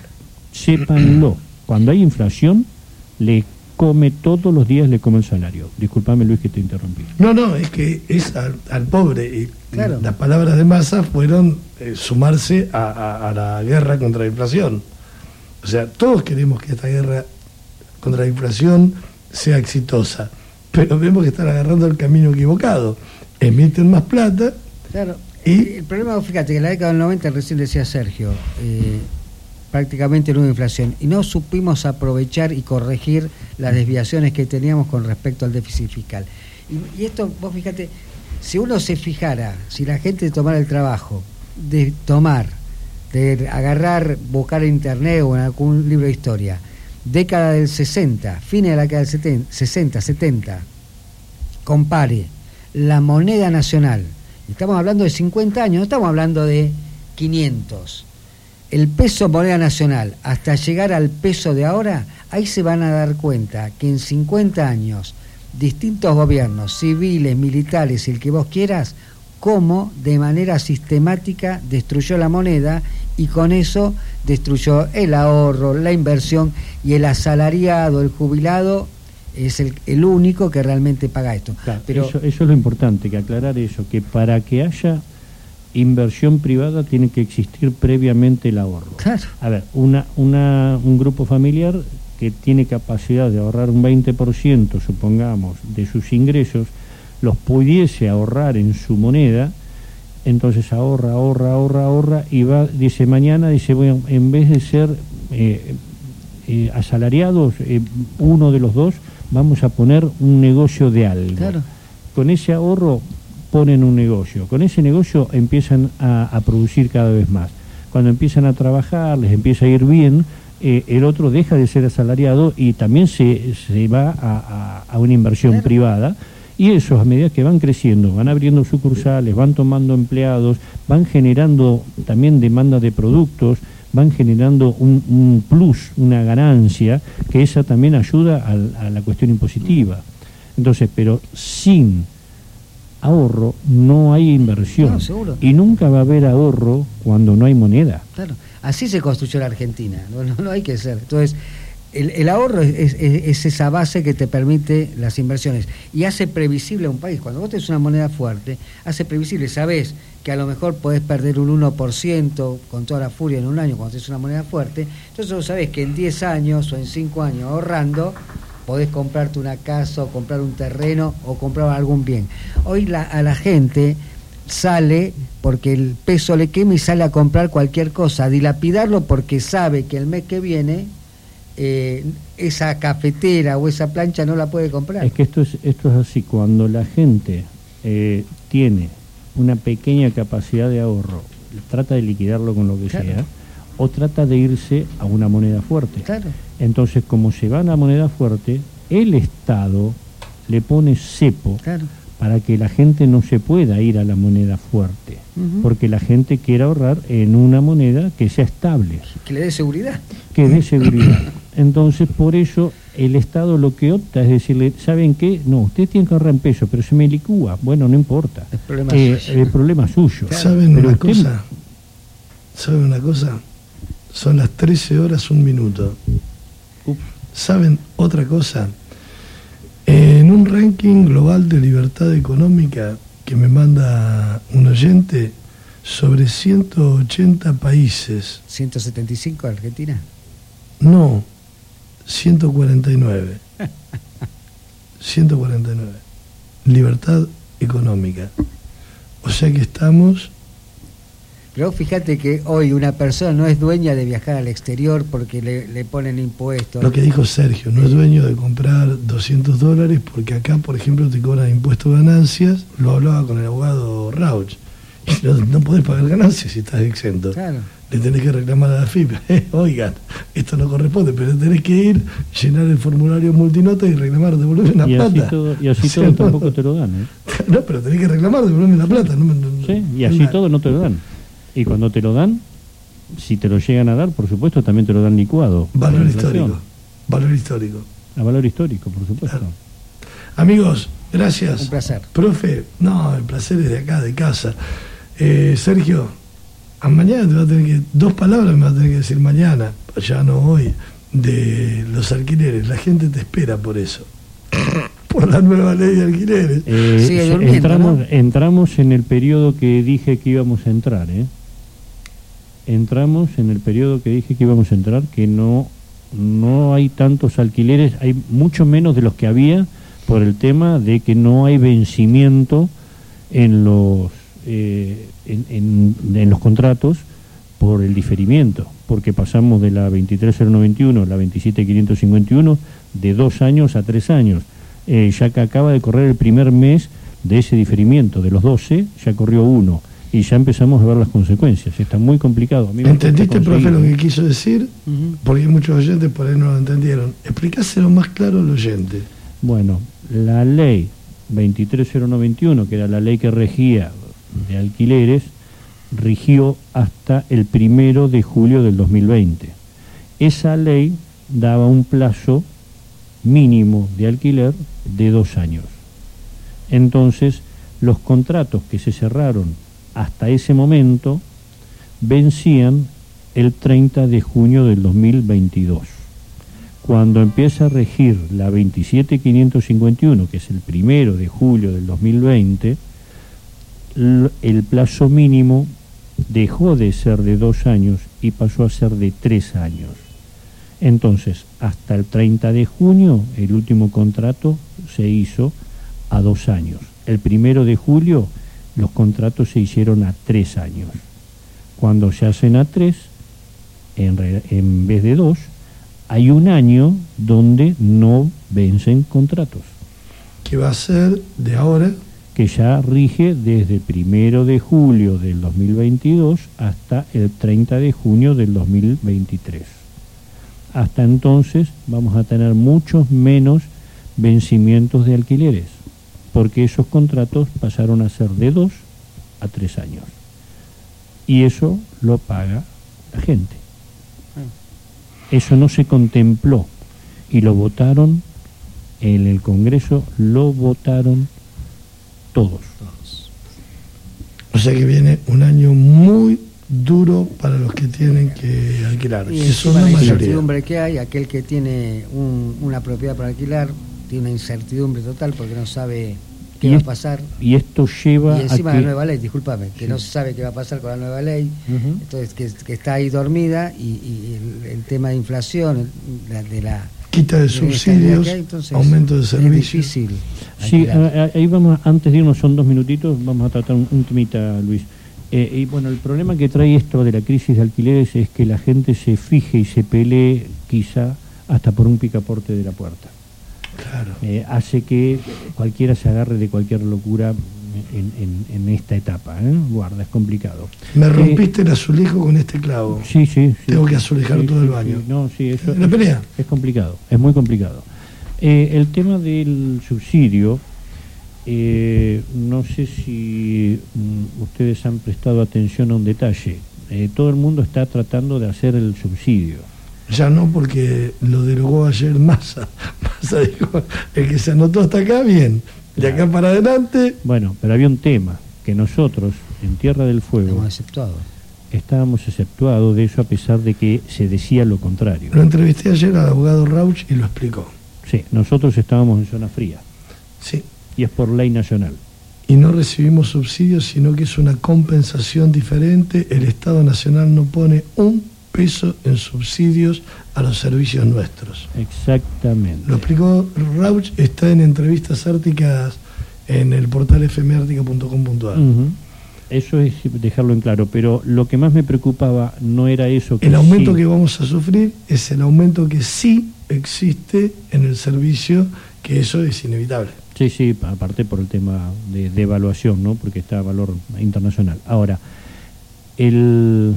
S3: Sépanlo, cuando hay inflación, le come todos los días, le come el salario. Disculpame, Luis, que te interrumpí.
S1: No, no, es que es al, al pobre. Y claro. Las palabras de Massa fueron eh, sumarse a, a, a la guerra contra la inflación. O sea, todos queremos que esta guerra contra la inflación sea exitosa, pero vemos que están agarrando el camino equivocado. Emiten más plata.
S2: Claro. Y el problema, fíjate, que en la década del noventa, recién decía Sergio, eh, prácticamente no hubo inflación y no supimos aprovechar y corregir las desviaciones que teníamos con respecto al déficit fiscal. Y, y esto, vos fíjate, si uno se fijara, si la gente tomara el trabajo de tomar, de agarrar, buscar en internet o en algún libro de historia, década del sesenta, fines de la década del sesenta, setenta, compare la moneda nacional, estamos hablando de cincuenta años, no estamos hablando de quinientos, el peso moneda nacional hasta llegar al peso de ahora, ahí se van a dar cuenta que en cincuenta años distintos gobiernos civiles, militares y el que vos quieras, cómo de manera sistemática destruyó la moneda y con eso destruyó el ahorro, la inversión, y el asalariado, el jubilado es el, el único que realmente paga esto.
S3: Claro, pero eso, eso es lo importante, que aclarar eso, que para que haya inversión privada tiene que existir previamente el ahorro.
S2: Claro.
S3: A ver, una, una, un grupo familiar que tiene capacidad de ahorrar un veinte por ciento, supongamos, de sus ingresos, los pudiese ahorrar en su moneda, entonces ahorra, ahorra, ahorra, ahorra, y va, dice mañana, dice, bueno, en vez de ser eh, eh, asalariados, eh, uno de los dos, vamos a poner un negocio de algo.
S2: Claro.
S3: Con ese ahorro ponen un negocio, con ese negocio empiezan a, a producir cada vez más. Cuando empiezan a trabajar, les empieza a ir bien, eh, el otro deja de ser asalariado y también se, se va a, a, a una inversión claro. privada, y eso a medida que van creciendo, van abriendo sucursales, van tomando empleados, van generando también demanda de productos, van generando un, un plus, una ganancia, que esa también ayuda a, a la cuestión impositiva. Entonces, pero sin ahorro no hay inversión.
S2: No, seguro.
S3: Y nunca va a haber ahorro cuando no hay moneda.
S2: Claro, así se construyó la Argentina, no, no, no hay que ser. Entonces, el, el ahorro es, es, es esa base que te permite las inversiones y hace previsible a un país. Cuando vos tenés una moneda fuerte, hace previsible, sabés que a lo mejor podés perder un uno por ciento con toda la furia en un año cuando tenés una moneda fuerte, entonces vos sabés que en diez años o en cinco años ahorrando podés comprarte una casa o comprar un terreno o comprar algún bien. Hoy la, a la gente sale porque el peso le quema y sale a comprar cualquier cosa, a dilapidarlo porque sabe que el mes que viene eh, esa cafetera o esa plancha no la puede comprar.
S3: Es que esto es, esto es así, cuando la gente eh, tiene una pequeña capacidad de ahorro trata de liquidarlo con lo que
S2: claro.
S3: sea, o trata de irse a una moneda fuerte.
S2: Claro.
S3: Entonces, como se va a la moneda fuerte, el Estado le pone cepo
S2: Claro.
S3: para que la gente no se pueda ir a la moneda fuerte,
S2: Uh-huh.
S3: porque la gente quiere ahorrar en una moneda que sea estable,
S2: Que le dé seguridad.
S3: que dé seguridad. Entonces, por eso, el Estado lo que opta es decirle, ¿saben qué? No, ustedes tienen que ahorrar en pesos, pero se me licúa. Bueno, no importa.
S2: El problema
S3: Eh,
S2: es suyo.
S3: el problema es suyo.
S1: ¿Saben
S3: Pero
S1: una
S3: usted-
S1: cosa? ¿Saben una cosa? Son las trece horas, un minuto.
S3: Uf.
S1: ¿Saben otra cosa? En un ranking global de libertad económica que me manda un oyente, sobre ciento ochenta países,
S2: ciento setenta y cinco Argentina.
S1: no, ciento cuarenta y nueve. ciento cuarenta y nueve. Libertad económica. O sea que estamos...
S2: Pero fíjate que hoy una persona no es dueña de viajar al exterior porque le, le ponen impuestos.
S1: Lo que dijo Sergio, no es dueño de comprar doscientos dólares porque acá, por ejemplo, te cobran impuestos de ganancias. Lo hablaba con el abogado Rauch. Y no, no podés pagar ganancias si estás exento.
S2: Claro.
S1: Le tenés que reclamar a la F I P. Eh, oigan, esto no corresponde, pero tenés que ir, llenar el formulario multinota y reclamar, devolverme la
S3: Y así
S1: plata.
S3: todo, y así
S1: O sea,
S3: todo
S1: no-
S3: tampoco te lo dan, ¿eh?
S1: No, pero tenés que reclamar, devolverme la plata. No, no-
S3: Sí, y así
S1: no-
S3: todo no te lo dan. Y cuando te lo dan, si te lo llegan a dar, por supuesto, también te lo dan licuado.
S1: Valor
S3: Por la inflación.
S1: histórico. Valor histórico.
S3: A valor histórico, por supuesto.
S1: Claro. Amigos, gracias.
S2: Un placer.
S1: Profe, no, el placer es de acá, de casa. Eh, Sergio, a mañana te va a tener que, dos palabras me va a tener que decir mañana, ya no hoy, de los alquileres. La gente te espera por eso. Por la nueva ley de alquileres.
S3: Eh,
S2: Sigue
S3: se-
S2: durmiendo,
S3: entramos,
S2: ¿no?
S3: entramos en el periodo que dije que íbamos a entrar, ¿eh? Entramos en el periodo que dije que íbamos a entrar, que no, no hay tantos alquileres, hay mucho menos de los que había por el tema de que no hay vencimiento en los eh, en, en- en los contratos por el diferimiento, porque pasamos de la veintitrés cero noventa y uno a la veintisiete quinientos cincuenta y uno de dos años a tres años. Eh, ya que acaba de correr el primer mes de ese diferimiento, de los doce, ya corrió uno, y ya empezamos a ver las consecuencias. Está muy complicado. A mí me
S1: ¿Entendiste,
S3: cuesta
S1: profe, lo
S3: conseguir-
S1: que quiso decir?
S2: Ujú.
S1: Porque hay muchos oyentes por ahí no lo entendieron. Explicáselo más claro al oyente.
S3: Bueno, la ley veintitrés cero noventa y uno, que era la ley que regía de alquileres, rigió hasta el primero de julio del dos mil veinte. Esa ley daba un plazo mínimo de alquiler de dos años. Entonces, los contratos que se cerraron hasta ese momento vencían el treinta de junio del dos mil veintidós. Cuando empieza a regir la veintisiete quinientos cincuenta y uno, que es el primero de julio del dos mil veinte, l- el plazo mínimo dejó de ser de dos años y pasó a ser de tres años. Entonces, hasta el treinta de junio, el último contrato se hizo a dos años. El primero de julio, los contratos se hicieron a tres años. Cuando se hacen a tres, en, re- en vez de dos, hay un año donde no vencen contratos,
S1: Que va a ser de ahora,
S3: que ya rige desde el primero de julio del dos mil veintidós hasta el treinta de junio del dos mil veintitrés. Hasta entonces vamos a tener muchos menos vencimientos de alquileres, porque esos contratos pasaron a ser de dos a tres años. Y eso lo paga la gente. Eso no se contempló y lo votaron en el Congreso, lo votaron todos.
S1: o sea que viene un año muy duro para los que tienen que alquilar.
S2: Y
S1: Que son
S2: encima
S1: la
S2: la
S1: mayoría.
S2: incertidumbre que hay, aquel que tiene un- una propiedad para alquilar tiene una incertidumbre total porque no sabe qué
S3: Y
S2: va a
S3: es-
S2: pasar.
S3: Y esto lleva
S2: Y encima
S3: a
S2: la
S3: que...
S2: nueva ley, discúlpame, que no se sabe qué va a pasar con la nueva ley,
S3: Ujú.
S2: entonces que, que está ahí dormida y, y el, el tema de inflación, el- la- de la
S1: Quita de
S2: de la inestabilidad
S1: subsidios,
S2: que hay, entonces
S1: aumento de
S2: es
S1: servicios.
S2: difícil.
S3: Sí,
S2: alquilar.
S3: a- a- ahí vamos, antes de irnos, son dos minutitos, vamos a tratar un, un temita, Luis. Eh, y bueno, el problema que trae esto de la crisis de alquileres es que la gente se fije y se pelee quizá hasta por un picaporte de la puerta.
S1: Claro.
S3: Eh, hace que cualquiera se agarre de cualquier locura en, en, en esta etapa, ¿eh? Guarda, es complicado.
S1: Me rompiste eh, el azulejo con este clavo.
S3: Sí, sí. sí
S1: Tengo
S3: sí,
S1: que azulejar
S3: sí,
S1: todo
S3: sí,
S1: el baño.
S3: Sí, no, sí, eso
S1: ¿La pelea?
S3: Es, es complicado, es muy complicado. Eh, el tema del subsidio, eh, no sé si mm, ustedes han prestado atención a un detalle. Eh, todo el mundo está tratando de hacer el subsidio.
S1: Ya no, porque lo derogó ayer Massa. Massa dijo, el que se anotó hasta acá, bien. De acá para adelante...
S3: Bueno, pero había un tema, que nosotros, en Tierra del Fuego...
S2: Estamos exceptuados.
S3: Estábamos exceptuados de eso, a pesar de que se decía lo contrario.
S1: Lo entrevisté ayer al abogado Rauch y lo explicó.
S3: Sí, nosotros estábamos en zona fría.
S1: Sí.
S3: Y es por ley nacional.
S1: Y no recibimos subsidios, sino que es una compensación diferente. El Estado Nacional no pone un peso en subsidios a los servicios nuestros.
S3: Exactamente.
S1: Lo explicó Rauch, está en entrevistas árticas en el portal f m ártica punto com punto a r.
S3: Uh-huh. Eso es dejarlo en claro, pero lo que más me preocupaba no era eso. Que
S1: el aumento
S3: sí.
S1: que vamos a sufrir es el aumento que sí existe en el servicio, que eso es inevitable.
S3: Sí, sí, aparte por el tema de, de evaluación, ¿no? Porque está a valor internacional. Ahora, el...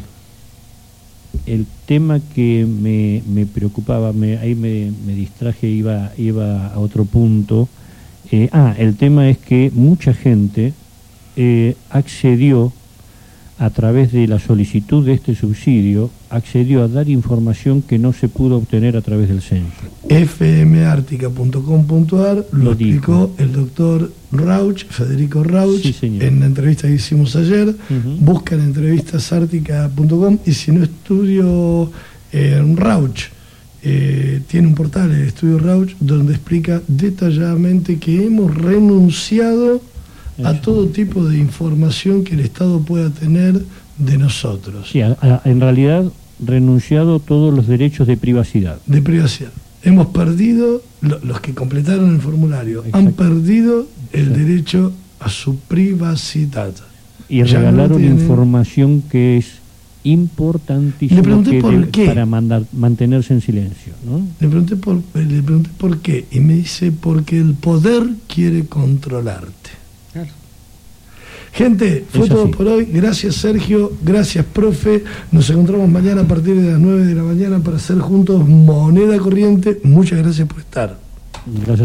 S3: El tema que me, me preocupaba, me, ahí me, me distraje, iba, iba a otro punto. Eh, ah, el tema es que mucha gente eh, accedió, a través de la solicitud de este subsidio, accedió a dar información que no se pudo obtener a través del censo.
S1: f m ártica punto com punto a r lo, lo explicó dijo. El doctor Rauch, Federico Rauch, sí, en la entrevista que hicimos ayer. Uh-huh. Buscan entrevistas ártica punto com y si no, estudio eh, Rauch. Eh, tiene un portal, el estudio Rauch, donde explica detalladamente que hemos renunciado Eso. a todo tipo de información que el Estado pueda tener de nosotros.
S3: Sí, a, a, en realidad renunciado a todos los derechos de privacidad.
S1: De privacidad. Hemos perdido, lo, los que completaron el formulario, Exacto. han perdido el Exacto. derecho a su privacidad.
S3: Y ya regalaron no información que es importantísima que
S1: por
S3: de,
S1: qué.
S3: para mandar, mantenerse en silencio, ¿no?
S1: Le pregunté, por, le pregunté por qué y me dice porque el poder quiere controlarte. Claro. Gente, fue todo por hoy. Gracias, Sergio. Gracias, profe. Nos encontramos mañana a partir de las nueve de la mañana para hacer juntos Moneda Corriente. Muchas gracias por estar.
S3: Gracias.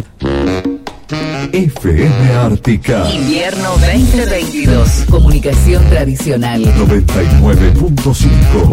S4: F M Ártica.
S5: Invierno veinte veintidós. Comunicación tradicional.
S4: noventa y nueve punto cinco.